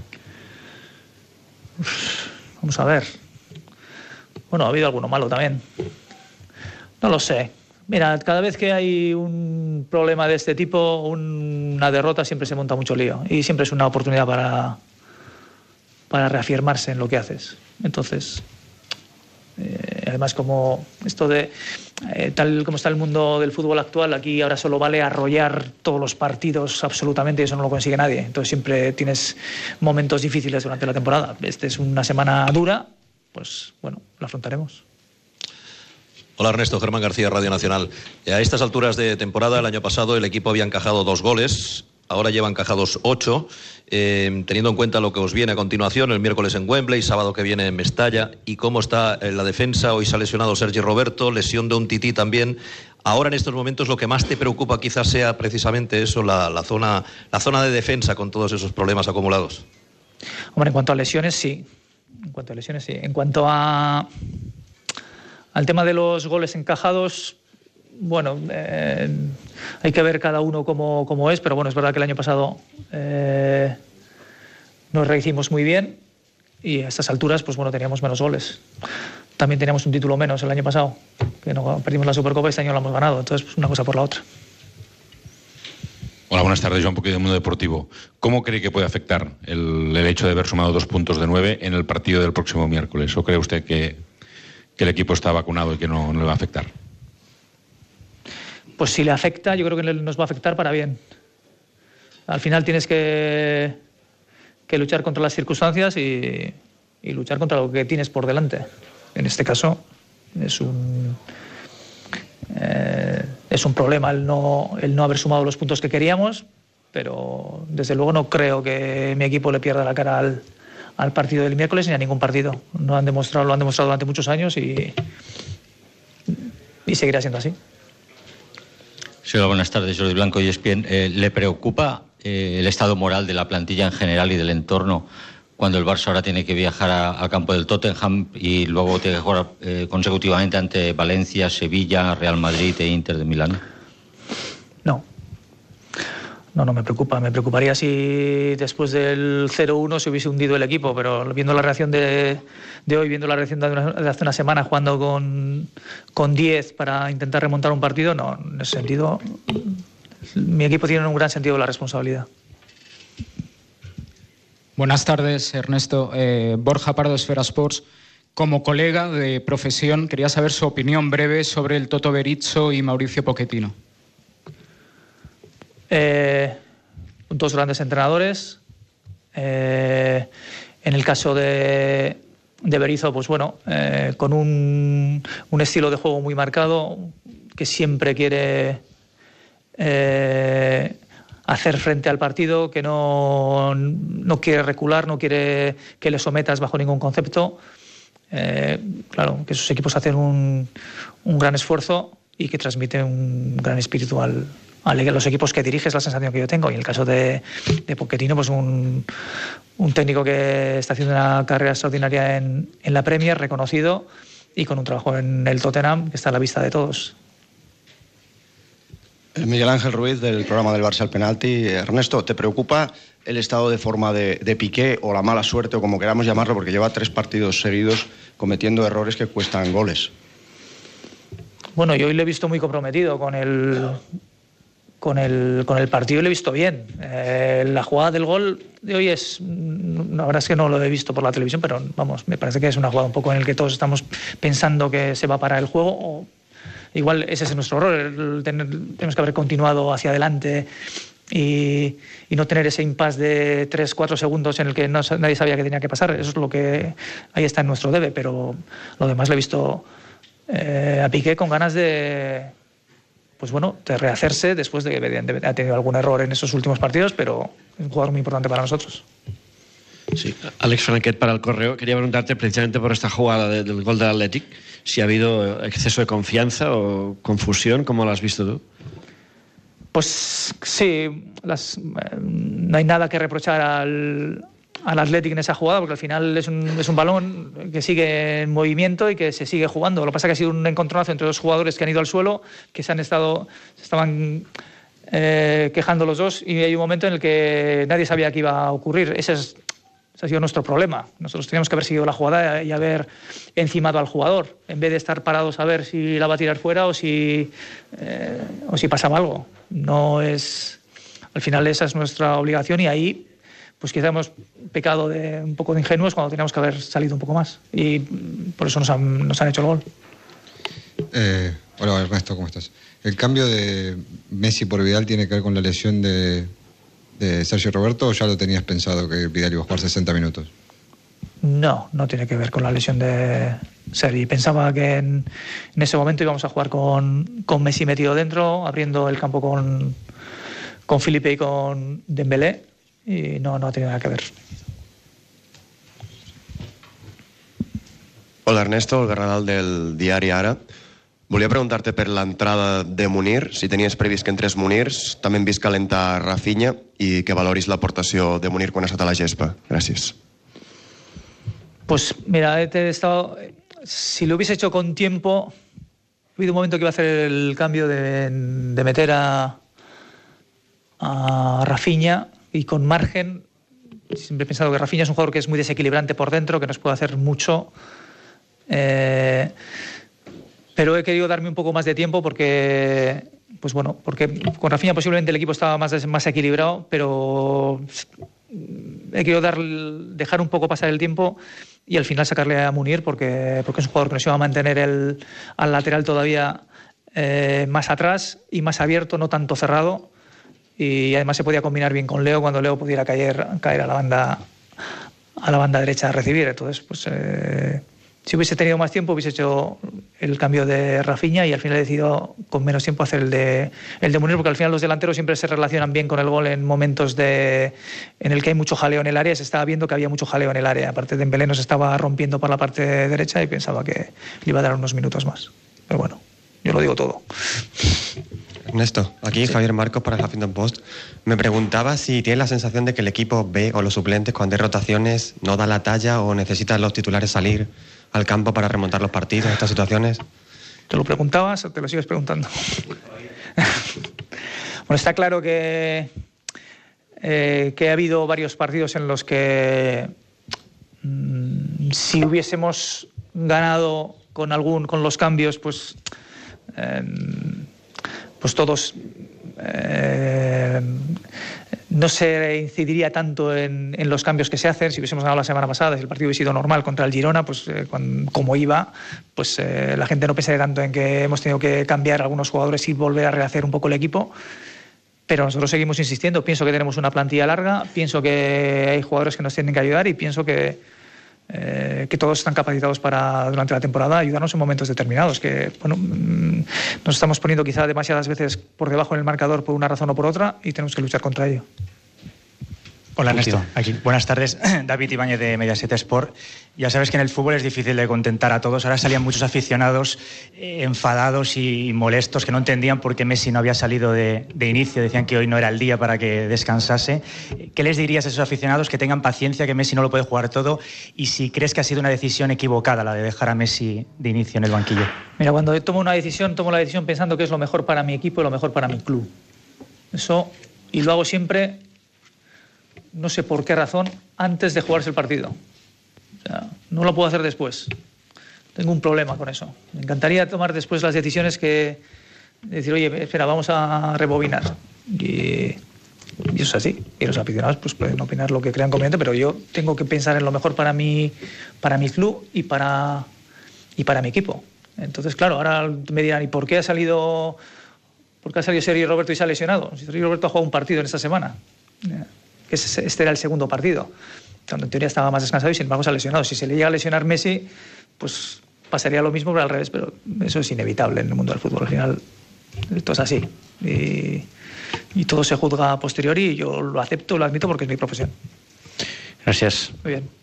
Vamos a ver. Ha habido alguno malo también. No lo sé. Mira, cada vez que hay un problema de este tipo, una derrota, siempre se monta mucho lío. Y siempre es una oportunidad reafirmarse en lo que haces. Entonces, además, como esto de tal como está el mundo del fútbol actual, aquí ahora solo vale arrollar todos los partidos absolutamente, y eso no lo consigue nadie. Entonces siempre tienes momentos difíciles durante la temporada. Esta es una semana dura, pues bueno, la afrontaremos. Hola Ernesto, Germán García, Radio Nacional. A estas alturas de temporada, el año pasado el equipo había encajado 2 goles, ahora lleva encajados 8, teniendo en cuenta lo que os viene a continuación, el miércoles en Wembley, sábado que viene en Mestalla, y cómo está en la defensa. Hoy se ha lesionado Sergi Roberto, lesión de Umtiti también. Ahora en estos momentos lo que más te preocupa quizás sea precisamente eso, la zona de defensa con todos esos problemas acumulados. Hombre, en cuanto a lesiones, sí. En cuanto al tema de los goles encajados, bueno, hay que ver cada uno cómo es, pero bueno, es verdad que el año pasado nos rehicimos muy bien y a estas alturas, pues bueno, teníamos menos goles. También teníamos un título menos el año pasado, que no perdimos la Supercopa y este año la hemos ganado. Entonces, pues una cosa por la otra. Hola, buenas tardes, Joan Poquí del Mundo Deportivo. ¿Cómo cree que puede afectar el hecho de haber sumado 2 puntos de 9 en el partido del próximo miércoles? ¿O cree usted que el equipo está vacunado y que no le va a afectar? Pues si le afecta, yo creo que nos va a afectar para bien. Al final tienes que luchar contra las circunstancias y luchar contra lo que tienes por delante. En este caso es un problema el no haber sumado los puntos que queríamos, pero desde luego no creo que mi equipo le pierda la cara al partido del miércoles ni a ningún partido. Lo han demostrado durante muchos años y seguirá siendo así. Sí, hola, buenas tardes, Jordi Blanco y ESPN. ¿Le preocupa el estado moral de la plantilla en general y del entorno cuando el Barça ahora tiene que viajar al campo del Tottenham y luego tiene que jugar consecutivamente ante Valencia, Sevilla, Real Madrid e Inter de Milán? No me preocupa. Me preocuparía si después del 0-1 se hubiese hundido el equipo, pero viendo la reacción de hoy, viendo la reacción de hace una semana jugando con 10 para intentar remontar un partido, no, en ese sentido mi equipo tiene un gran sentido de la responsabilidad. Buenas tardes, Ernesto. Borja Pardo, Esfera Sports. Como colega de profesión, quería saber su opinión breve sobre el Toto Berizzo y Mauricio Pochettino. 2 grandes entrenadores. En el caso de Berizzo, pues bueno, con un estilo de juego muy marcado, que siempre quiere hacer frente al partido, que no quiere recular, no quiere que le sometas bajo ningún concepto. Claro, que sus equipos hacen un gran esfuerzo y que transmiten un gran espíritu a los equipos que dirige, es la sensación que yo tengo. Y en el caso de Pochettino, pues un técnico que está haciendo una carrera extraordinaria en la Premier, reconocido, y con un trabajo en el Tottenham que está a la vista de todos. Miguel Ángel Ruiz, del programa del Barça al Penalti. Ernesto, ¿te preocupa el estado de forma de Piqué, o la mala suerte, o como queramos llamarlo, porque lleva 3 partidos seguidos cometiendo errores que cuestan goles? Bueno, yo hoy lo he visto muy comprometido con el partido y lo he visto bien. La jugada del gol de hoy la verdad es que no lo he visto por la televisión, pero vamos, me parece que es una jugada un poco en el que todos estamos pensando que se va a parar el juego, o igual ese es nuestro error. Tenemos que haber continuado hacia adelante y no tener ese impasse de 3-4 segundos en el que nadie sabía qué tenía que pasar. Eso es lo que ahí está en nuestro debe, pero lo demás lo he visto a Piqué con ganas de rehacerse después de que evidentemente ha tenido algún error en esos últimos partidos, pero es un jugador muy importante para nosotros. Sí, Alex Franquet para El Correo. Quería preguntarte precisamente por esta jugada del gol del Athletic, si ha habido exceso de confianza o confusión, ¿cómo lo has visto tú? Pues sí, no hay nada que reprochar al Athletic en esa jugada, porque al final es un balón que sigue en movimiento y que se sigue jugando. Lo que pasa es que ha sido un encontronazo entre 2 jugadores que han ido al suelo, que se estaban quejando los dos, y hay un momento en el que nadie sabía qué iba a ocurrir. Ese ha sido nuestro problema. Nosotros teníamos que haber seguido la jugada y haber encimado al jugador, en vez de estar parados a ver si la va a tirar fuera o si pasaba algo. Al final esa es nuestra obligación, y ahí pues quizá hemos pecado de un poco de ingenuos cuando teníamos que haber salido un poco más. Y por eso nos han hecho el gol. Hola Ernesto, ¿cómo estás? ¿El cambio de Messi por Vidal tiene que ver con la lesión de Sergio Roberto o ya lo tenías pensado que Vidal iba a jugar 60 minutos? No tiene que ver con la lesión de Sergi. Pensaba que en ese momento íbamos a jugar con Messi metido dentro, abriendo el campo con Felipe y con Dembélé, y no tiene nada que ver. Hola Ernesto, el Bernal del diari Ara. Volia preguntar-te per l'entrada de Munir, si tenies previst que entrés Munir, també hem vist calentar Rafinha i que valoris l'aportació de Munir quan ha estat a la gespa. Gràcies. Pues mira, si lo hubiese hecho con tiempo, ha habido un momento que iba a hacer el cambio de meter a Rafinha y con margen. Siempre he pensado que Rafinha es un jugador que es muy desequilibrante por dentro, que nos puede hacer mucho. Pero he querido darme un poco más de tiempo porque con Rafinha posiblemente el equipo estaba más equilibrado, pero he querido dejar un poco pasar el tiempo y al final sacarle a Munir porque es un jugador que nos iba a mantener al lateral todavía más atrás y más abierto, no tanto cerrado, y además se podía combinar bien con Leo cuando Leo pudiera caer a la banda derecha a recibir. Entonces, pues si hubiese tenido más tiempo hubiese hecho el cambio de Rafinha y al final he decidido con menos tiempo hacer el de Munir, porque al final los delanteros siempre se relacionan bien con el gol en momentos en el que hay mucho jaleo en el área. Se estaba viendo que había mucho jaleo en el área. Aparte, Dembélé nos estaba rompiendo por la parte derecha y pensaba que le iba a dar unos minutos más. Pero bueno, yo lo digo todo. Ernesto, aquí sí. Javier Marcos para el Huffington Post. Me preguntaba si tienes la sensación de que el equipo B o los suplentes cuando hay rotaciones no da la talla o necesitan los titulares salir al campo para remontar los partidos en estas situaciones. ¿Te lo preguntabas o te lo sigues preguntando? Bueno, está claro que ha habido varios partidos en los que si hubiésemos ganado con los cambios, pues todos no se incidiría tanto en los cambios que se hacen. Si hubiésemos ganado la semana pasada, si el partido hubiese sido normal contra el Girona, pues como iba, pues la gente no pensaría tanto en que hemos tenido que cambiar algunos jugadores y volver a rehacer un poco el equipo. Pero nosotros seguimos insistiendo. Pienso que tenemos una plantilla larga, pienso que hay jugadores que nos tienen que ayudar y pienso que todos están capacitados para, durante la temporada, ayudarnos en momentos determinados. Que nos estamos poniendo quizá demasiadas veces por debajo en el marcador por una razón o por otra y tenemos que luchar contra ello. Hola Ernesto, aquí. Buenas tardes, David Ibáñez de Mediaset Sport. Ya sabes que en el fútbol es difícil de contentar a todos. Ahora salían muchos aficionados enfadados y molestos que no entendían por qué Messi no había salido de inicio. Decían que hoy no era el día para que descansase. ¿Qué les dirías a esos aficionados? Que tengan paciencia, que Messi no lo puede jugar todo, y si crees que ha sido una decisión equivocada la de dejar a Messi de inicio en el banquillo. Mira, cuando tomo la decisión pensando que es lo mejor para mi equipo y lo mejor para mi club. Eso, y lo hago siempre, no sé por qué razón, antes de jugarse el partido. O sea, no lo puedo hacer después. Tengo un problema con eso. Me encantaría tomar después las decisiones que decir, oye, espera, vamos a rebobinar. Y eso es así. Y los aficionados pues pueden opinar lo que crean conveniente, pero yo tengo que pensar en lo mejor para mi club y para mi equipo. Entonces, claro, ahora me dirán, ¿y por qué ha salido Sergio Roberto y se ha lesionado? Si Sergio Roberto ha jugado un partido en esta semana. Este era el segundo partido, cuando en teoría estaba más descansado y sin embargo se ha lesionado. Si se le llega a lesionar Messi, pues pasaría lo mismo, pero al revés. Pero eso es inevitable en el mundo del fútbol. Al final esto es así y todo se juzga a posteriori y yo lo acepto, lo admito porque es mi profesión. Gràcies. Muy bien.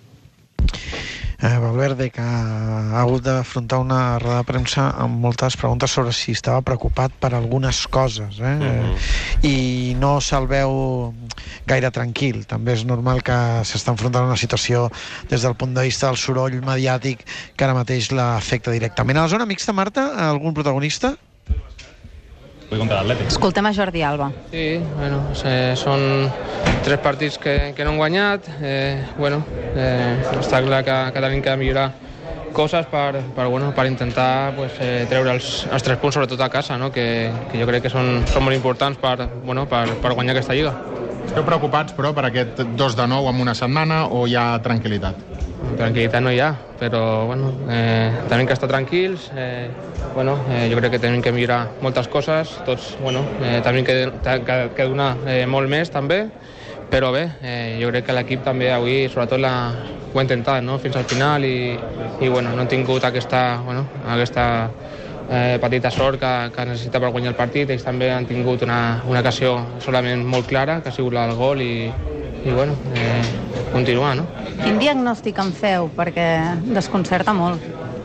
Valverde, que ha hagut d'afrontar una roda de premsa amb moltes preguntes sobre si estava preocupat per algunes coses, i no se'l veu gaire tranquil. També és normal que s'està enfrontant a una situació des del punt de vista del soroll mediàtic que ara mateix l'afecta directament. A la zona mixta, Marta, algun protagonista? Escoltem a Jordi Alba. Sí, bueno, són 3 partits que no han guanyat. Està clar que tenim que millorar coses per intentar treure els 3 punts, sobretot a casa, no? que jo crec que són molt importants per guanyar aquesta lliga. Esteu preocupats, però, per aquest 2-9 en una setmana o hi ha tranquil·litat? Tranquil·litat no hi ha, però bueno, tenim que estar tranquils. Jo crec que tenim que millorar moltes coses, tots tenim que donar molt més també, però bé, jo crec que l'equip també avui sobretot ho ha intentat fins al final i no hem tingut aquesta petita sort que necessita per guanyar el partit. Ells també han tingut una ocasió solament molt clara, que ha sigut la del gol i continuar, no? Quin diagnòstic en feu? Perquè desconcerta molt.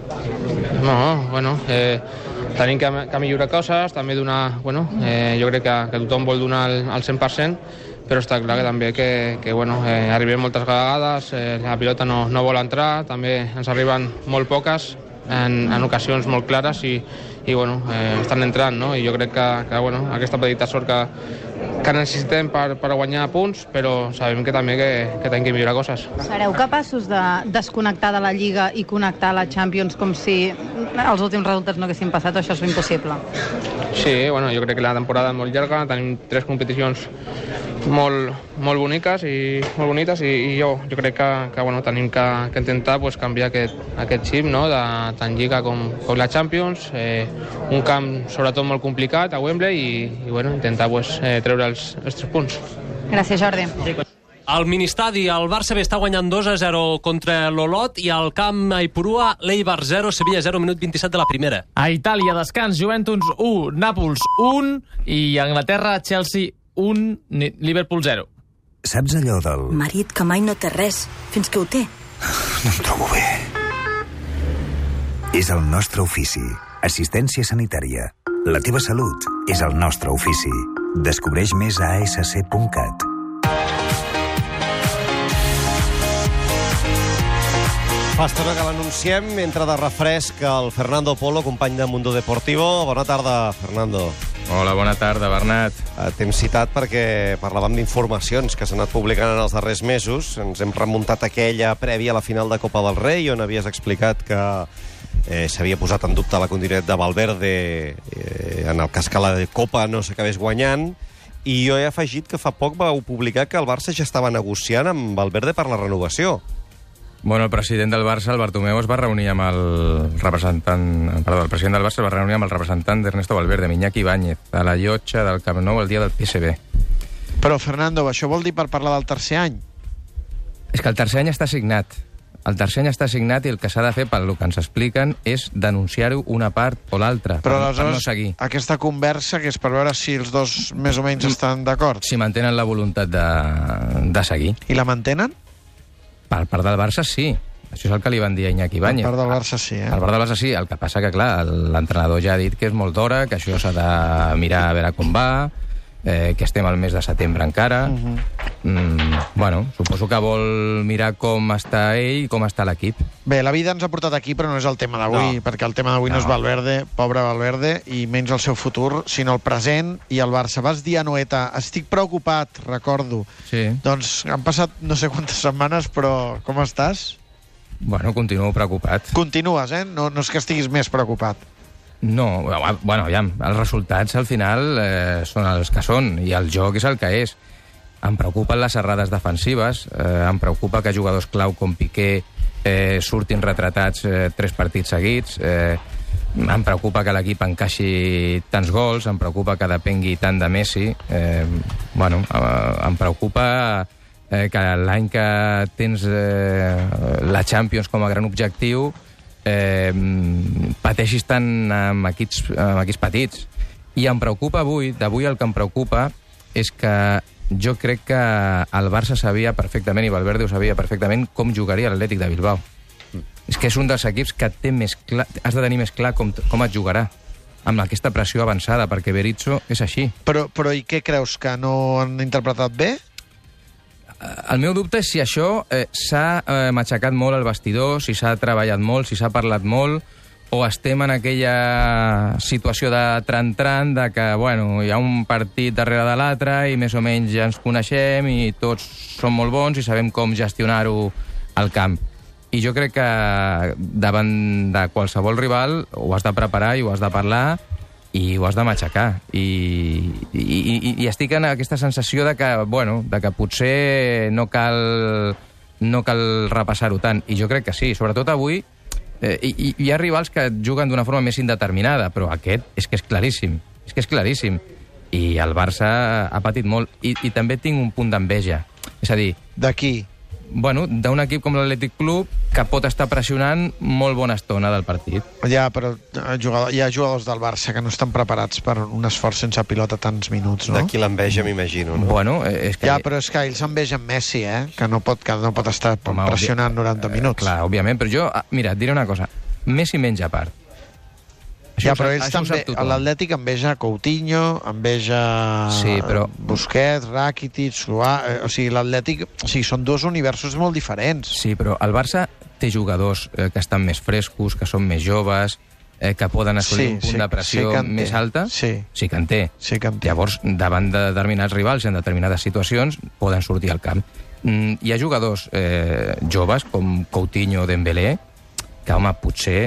Tenim que millorar coses, també donar... jo crec que tothom vol donar el 100%, però està clar que també arribem moltes vegades, la pilota no vol entrar, també ens arriben molt poques, en ocasions molt clares i estan entrant, no? I jo crec que aquesta petita sort que necessitem per guanyar punts, però sabem que també que tenim que millorar coses. Sereu capaços de desconnectar de la Lliga i connectar a la Champions com si els últims resultats no haguessin passat, o això és impossible? Sí, jo crec que la temporada és molt llarga, tenim 3 competicions molt boniques i molt bonites i jo crec que tenim que intentar canviar aquest xip, no? De tant Lliga com la Champions, un camp sobretot molt complicat a Wembley i intentar treure els 3 punts. Gràcies, Jordi. Al Ministadi, el Barça B està guanyant 2-0 contra l'Olot i al camp a Ipurua, l'Eibar 0, Sevilla 0, minut 27 de la primera. A Itàlia, descans, Juventus 1, Nàpols 1 i a Anglaterra, Chelsea 1, Liverpool 0. Saps allò del... Marit que mai no té res, fins que ho té. No em trobo bé. És el nostre ofici. Assistència sanitària. La teva salut és el nostre ofici. Descobreix més a asc.cat. Fa estona que l'anunciem, entra de refresc el Fernando Polo, company de Mundo Deportivo. Bona tarda, Fernando. Hola, bona tarda, Bernat. T'hem citat perquè parlàvem d'informacions que s'han anat publicant en els darrers mesos. Ens hem remuntat aquella prèvia a la final de Copa del Rei, on havies explicat que s'havia posat en dubte la continuïtat de Valverde en el cas que la Copa no s'acabés guanyant. I jo he afegit que fa poc vau publicar que el Barça ja estava negociant amb Valverde per la renovació. Bueno, el president del Barça, el Bartomeu, es va reunir amb el president del Barça es va reunir amb el representant d'Ernesto Valverde, Iñaki Ibáñez, a la llotja del Camp Nou el dia del PSV. Però, Fernando, això vol dir per parlar del tercer any? És que el tercer any està signat. El tercer any està signat i el que s'ha de fer, pel que ens expliquen, és denunciar-ho una part o l'altra, per no seguir. Aquesta conversa, que és per veure si els dos més o menys estan d'acord? Si mantenen la voluntat de seguir. I la mantenen? Per part del Barça, sí. Això és el que li van dir a Iñaki Ibáñez. Per part del Barça, sí, Per part del Barça, sí. El que passa que, clar, l'entrenador ja ha dit que és molt d'hora, que això s'ha de mirar a veure com va, que estem al mes de setembre encara. Suposo que vol mirar com està ell i com està l'equip. Bé, la vida ens ha portat aquí, però no és el tema d'avui, perquè el tema d'avui no és Valverde, pobre Valverde, i menys el seu futur, sinó el present i el Barça. Vas dir a Noeta, estic preocupat, recordo. Sí. Doncs han passat no sé quantes setmanes, però com estàs? Bueno, continuo preocupat. Continues, eh? No és que estiguis més preocupat. No, bueno, aviam, els resultats al final són els que són, i el joc és el que és. Em preocupen les errades defensives, em preocupa que jugadors clau com Piqué surtin retratats 3 partits seguits, em preocupa que l'equip encaixi tants gols, em preocupa que depengui tant de Messi, em preocupa que l'any que tens la Champions com a gran objectiu pateixis tant amb equips petits. I em preocupa d'avui el que em preocupa és que jo crec que el Barça sabia perfectament, i Valverde ho sabia perfectament, com jugaria l'Atlètic de Bilbao. És que és un dels equips que té més clar, has de tenir més clar com et jugarà, amb aquesta pressió avançada, perquè Berizzo és així. Però i què creus, que no han interpretat bé? El meu dubte és si això s'ha matxacat molt al vestidor, si s'ha treballat molt, si s'ha parlat molt, o estem en aquella situació de tran-tran, de que, hi ha un partit darrere de l'altre i més o menys ja ens coneixem i tots som molt bons i sabem com gestionar-ho al camp. I jo crec que davant de qualsevol rival ho has de preparar i ho has de parlar i ho has de matxacar. I estic en aquesta sensació de que potser no cal repassar-ho tant. I jo crec que sí, sobretot avui. Hi ha rivals que juguen d'una forma més indeterminada, però aquest és que és claríssim. És que és claríssim. I el Barça ha patit molt. I també tinc un punt d'enveja. És a dir... De qui? Bueno, d'un equip com l'Atlètic Club que pot estar pressionant molt bona estona del partit. Ja, però hi ha jugadors del Barça que no estan preparats per un esforç sense pilota tants minuts, no? D'aquí l'enveja, m'imagino, no? Bueno, és que... Ja, però és que ells envegen Messi, que no pot estar pressionant 90 minuts. Clar, òbviament, però jo, mira, et diré una cosa. Messi menja a part. Ja, però ells també, l'Atlètic enveja Coutinho, enveja Busquets, Rakitic, o sigui, l'Atlètic... O sigui, són dos universos molt diferents. Sí, però el Barça té jugadors que estan més frescos, que són més joves, que poden assolir un punt de pressió més alta. Sí que en té. Llavors, davant de determinats rivals i en determinades situacions, poden sortir al camp. Hi ha jugadors joves, com Coutinho o Dembélé, que, home, potser...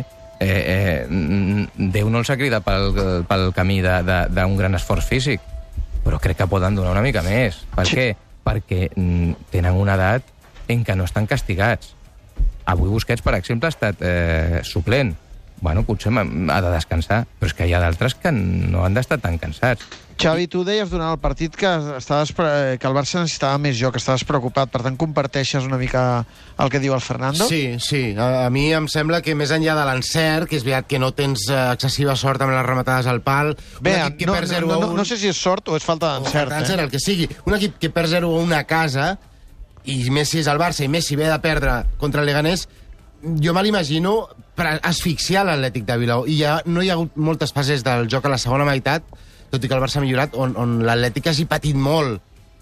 Déu no els ha cridat pel camí d'un gran esforç físic, però crec que poden donar una mica més. Per què? Perquè tenen una edat en què no estan castigats. Avui Busquets, per exemple, ha estat suplent. Bueno, potser ha de descansar, però és que hi ha d'altres que no han d'estar tan cansats. Xavi, tu deies durant el partit que el Barça necessitava més joc, que estaves preocupat, per tant comparteixes una mica el que diu el Fernando? Sí. A mi em sembla que més enllà de l'encert, que és veritat que no tens excessiva sort amb les rematades al pal... Bé, no sé si és sort o és falta d'encert. El que sigui. Un equip que perd 0-1 a casa, i Messi és al Barça, i Messi ve de perdre contra el Leganés, jo me l'imagino per asfixiar l'Atlètic de Bilbao. I ja no hi ha hagut moltes fases del joc a la segona meitat, tot i que el Barça ha millorat, on l'Atlètic hagi patit molt.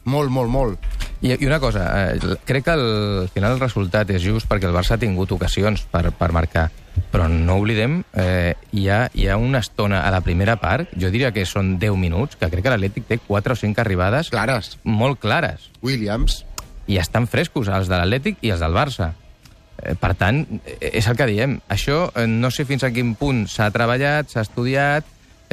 I una cosa, crec que al final el resultat és just perquè el Barça ha tingut ocasions per marcar, però no oblidem, hi ha una estona a la primera part, jo diria que són 10 minuts, que crec que l'Atlètic té 4 o 5 arribades clares, molt clares. Williams. I estan frescos, els de l'Atlètic i els del Barça. Per tant, és el que diem. Això no sé fins a quin punt s'ha treballat, s'ha estudiat,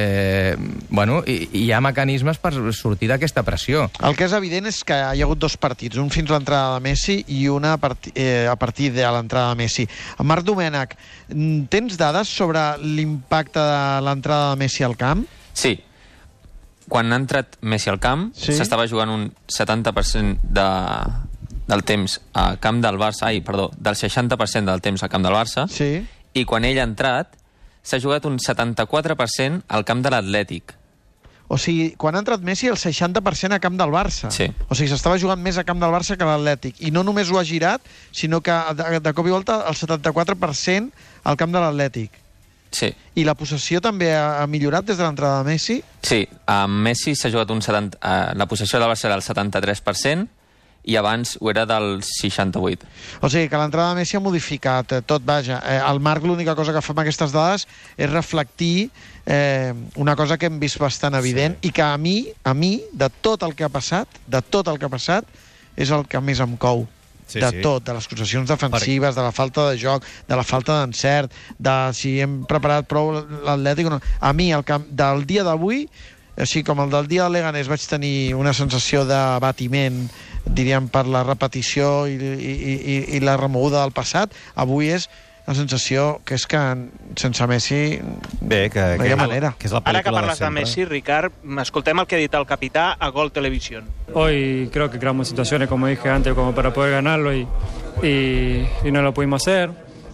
hi ha mecanismes per sortir d'aquesta pressió. El que és evident és que hi ha hagut 2 partits, un fins l'entrada de Messi i un a partir de l'entrada de Messi. Marc Domènech, tens dades sobre l'impacte de l'entrada de Messi al camp? Sí. Quan ha entrat Messi al camp, s'estava jugant un 70% del temps a camp del Barça, del 60% del temps a camp del Barça, i quan ell ha entrat s'ha jugat un 74% al camp de l'Atlètic. O sigui, quan ha entrat Messi, el 60% a camp del Barça. Sí. O sigui, s'estava jugant més a camp del Barça que a l'Atlètic. I no només ho ha girat, sinó que de cop i volta el 74% al camp de l'Atlètic. Sí. I la possessió també ha millorat des de l'entrada de Messi? Sí, a Messi s'ha jugat la possessió del Barça era el 73%, i abans ho era del 68. O sigui que l'entrada de Messi ha modificat tot, vaja. El Marc l'única cosa que fa amb aquestes dades és reflectir una cosa que hem vist bastant evident i que a mi, de tot el que ha passat, és el que més em cou. Tot, de les concessions defensives, de la falta de joc, de la falta d'encert, de si hem preparat prou l'Atlètic o no. A mi, del dia d'avui, així com el del dia de Leganés, vaig tenir una sensació d'abatiment, diríem, per la repetició i la remoguda del passat. Avui és la sensació que és que sense Messi no hi ha manera. Ara que parles de Messi, Ricard, escoltem el que ha dit el capità a Gol Televisión. Hoy creo que creamos situaciones, como dije antes, como para poder ganarlo y no lo pudimos hacer.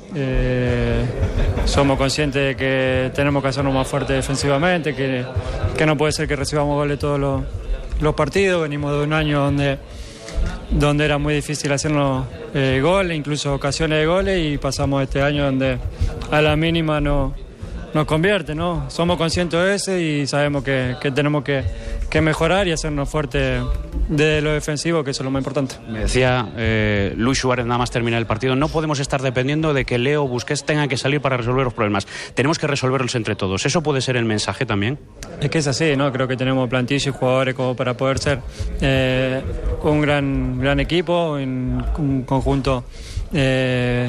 Somos conscientes de que tenemos que hacernos más fuertes defensivamente, que no puede ser que recibamos goles todos los partidos. Venimos de un año donde era muy difícil hacernos goles, incluso ocasiones de goles, y pasamos este año donde a la mínima nos convierte, ¿no? Somos conscientes de eso y sabemos que tenemos que mejorar y hacernos fuertes de lo defensivo, que eso es lo más importante. Me decía Luis Suárez nada más terminar el partido, no podemos estar dependiendo de que Leo o Busquets tengan que salir para resolver los problemas. Tenemos que resolverlos entre todos. ¿Eso puede ser el mensaje también? Es que es así, ¿no? Creo que tenemos plantilla y jugadores como para poder ser un gran equipo, en un conjunto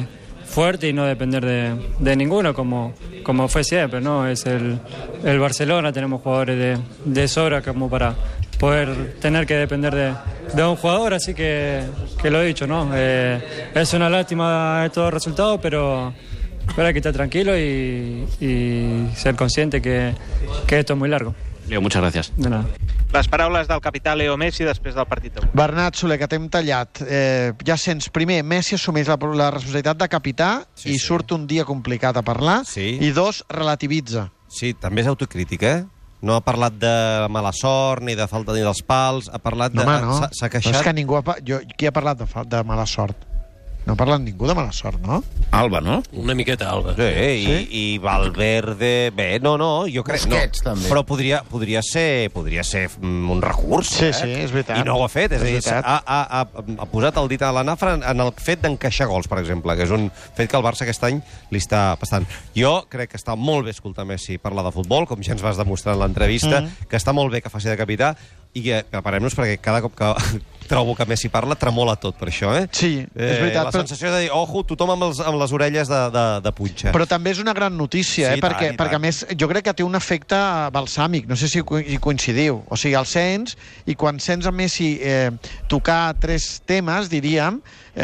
fuerte y no depender de ninguno, como fue siempre, ¿no? Es el Barcelona, tenemos jugadores de sobra como para poder tener que depender de un jugador, así que lo he dicho, ¿no? Es una lástima estos dos resultados, pero hay que estar tranquilo y ser consciente que esto es muy largo. Leo, muchas gracias. De nada. Les paraules del capità Leo Messi després del partit. Bernat Soler, que t'hem tallat. Ja sents, primer, Messi assumeix la responsabilitat de capità i surt un dia complicat a parlar, i dos, relativitza. Sí, també és autocrític, No ha parlat de mala sort, ni de falta ni dels pals, ha parlat de... No, s'ha queixat... No és que ningú qui ha parlat de mala sort? No ha parlat ningú de mala sort, no? Alba, no? Una miqueta, Alba. Sí, i Valverde... Bé, no, jo crec... Busquets, també. Però podria ser un recurs. Sí, és veritat. I no ho ha fet. És a dir, ha posat el dit a la nafra en el fet d'encaixar gols, per exemple, que és un fet que el Barça aquest any li està passant. Jo crec que està molt bé escoltar Messi parlar de futbol, com ja ens vas demostrar en l'entrevista, que està molt bé que faci de capità, i que preparem-nos perquè cada cop que trobo que Messi parla tremola tot per això, Sí, és veritat. La sensació de dir, ojo, tothom amb les orelles de punxa. Però també és una gran notícia, perquè a més jo crec que té un efecte balsàmic, no sé si coincidiu. O sigui, el sents, i quan sents a Messi tocar 3 temes, diríem,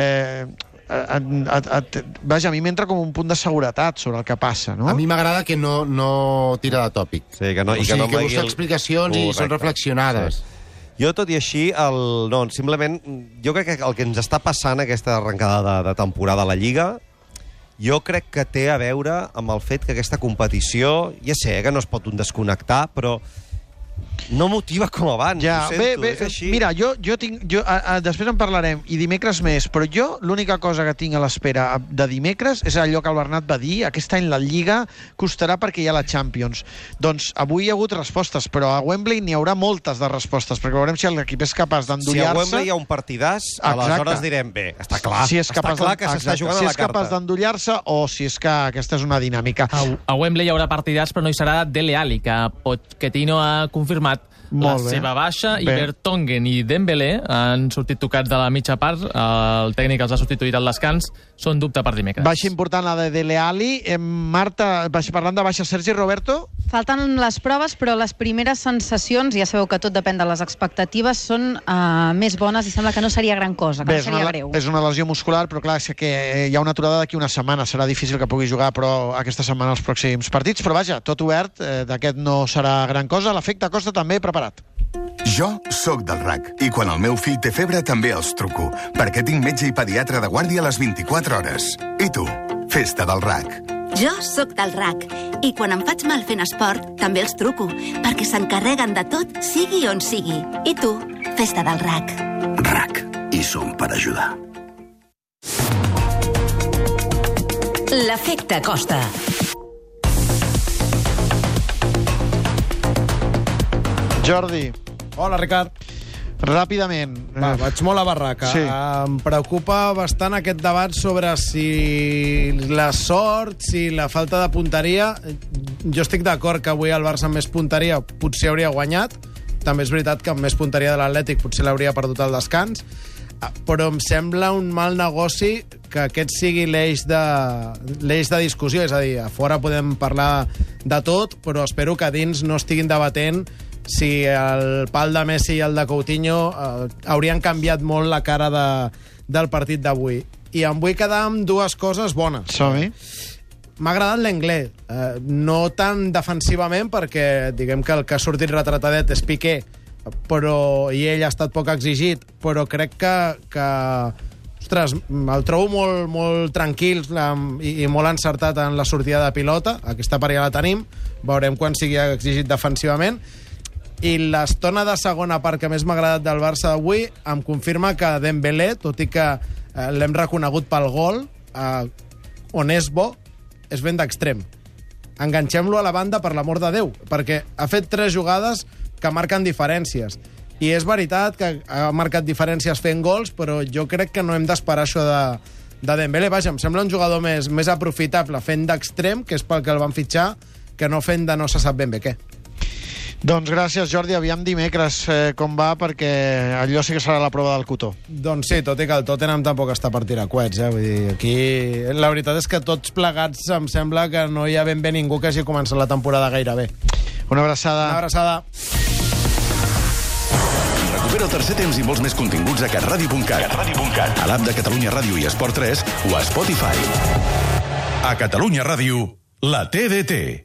vaja, a mi m'entra com un punt de seguretat sobre el que passa, no? A mi m'agrada que no tira de tòpic. Sí, que busca explicacions i són reflexionades. Jo, tot i així, simplement, jo crec que el que ens està passant aquesta arrencada de temporada a la Lliga, jo crec que té a veure amb el fet que aquesta competició, ja sé que no es pot desconnectar, però no motiva com abans, ho sento, és així. Mira, jo tinc... després en parlarem, i dimecres més, però jo l'única cosa que tinc a l'espera de dimecres és allò que el Bernat va dir, aquest any la Lliga costarà perquè hi ha la Champions. Doncs avui hi ha hagut respostes, però a Wembley n'hi haurà moltes de respostes, perquè veurem si l'equip és capaç d'endollar-se... Si a Wembley hi ha un partidàs, aleshores direm, bé, està clar, que s'està jugant a la carta. Si és capaç d'endollar-se o si és que aquesta és una dinàmica. A Wembley hi haurà partidàs, però no hi serà Dele Alli, que Pochettino ha confirmat la seva baixa, i Vertonghen i Dembélé han sortit tocats de la mitja part. El tècnic els ha substituït al descans. Són dubte per dimecres. Baixa important la de Dele Alli. Marta, parlant de baixa, Sergi Roberto? Falten les proves, però les primeres sensacions, ja sabeu que tot depèn de les expectatives, són més bones i sembla que no seria gran cosa, que no seria greu. És una lesió muscular, però clar, és que hi ha una aturada d'aquí una setmana. Serà difícil que pugui jugar però aquesta setmana els pròxims partits, però vaja, tot obert, d'aquest no serà gran cosa. L'efecte Costa també preparat. Jo sóc del RAC i quan el meu fill té febre també els truco, perquè tinc metge i pediatre de guàrdia a les 24 hores. I tu? Festa del RAC. Jo sóc del RAC i quan em faig mal fent esport també els truco, perquè s'encarreguen de tot, sigui on sigui. I tu? Festa del RAC. RAC. I som per ajudar. L'efecte Costa. Jordi. Hola, Ricard. Ràpidament. Vaig molt a barraca. Sí. Em preocupa bastant aquest debat sobre si la sort, si la falta de punteria. Jo estic d'acord que avui el Barça amb més punteria potser hauria guanyat. També és veritat que amb més punteria de l'Atlètic potser l'hauria perdut al descans. Però em sembla un mal negoci que aquest sigui l'eix de discussió. És a dir, a fora podem parlar de tot, però espero que a dins no estiguin debatent si el pal de Messi i el de Coutinho haurien canviat molt la cara del partit d'avui. I em vull quedar amb dues coses bones. Som-hi. M'ha agradat l'Anglès, no tan defensivament, perquè diguem que el que ha sortit retratadet és Piqué, i ell ha estat poc exigit, però crec que ostres, el trobo molt, molt tranquil i molt encertat en la sortida de pilota. Aquesta part ja la tenim, veurem quan sigui exigit defensivament. I l'estona de segona part que més m'ha agradat del Barça d'avui em confirma que Dembélé, tot i que l'hem reconegut pel gol, on és bo, és ben d'extrem. Enganxem-lo a la banda, per l'amor de Déu, perquè ha fet 3 jugades que marquen diferències. I és veritat que ha marcat diferències fent gols, però jo crec que no hem d'esperar això de Dembélé. Vaja, em sembla un jugador més aprofitable fent d'extrem, que és pel que el van fitxar, que no fent de no se sap ben bé què. Doncs gràcies, Jordi. Aviam dimecres com va, perquè allò sí que serà la prova del cotó. Doncs sí, tot i que el Tottenham tampoc està per tirar coets, Vull dir, aquí la veritat és que tots plegats em sembla que no hi ha ben bé ningú que hagi començat la temporada gaire bé. Una abraçada. Una abraçada. Recupera el tercer temps i molts més continguts a catradio.cat, a l'app de Catalunya Ràdio i Esport 3 o a Spotify. A Catalunya Ràdio, la TDT.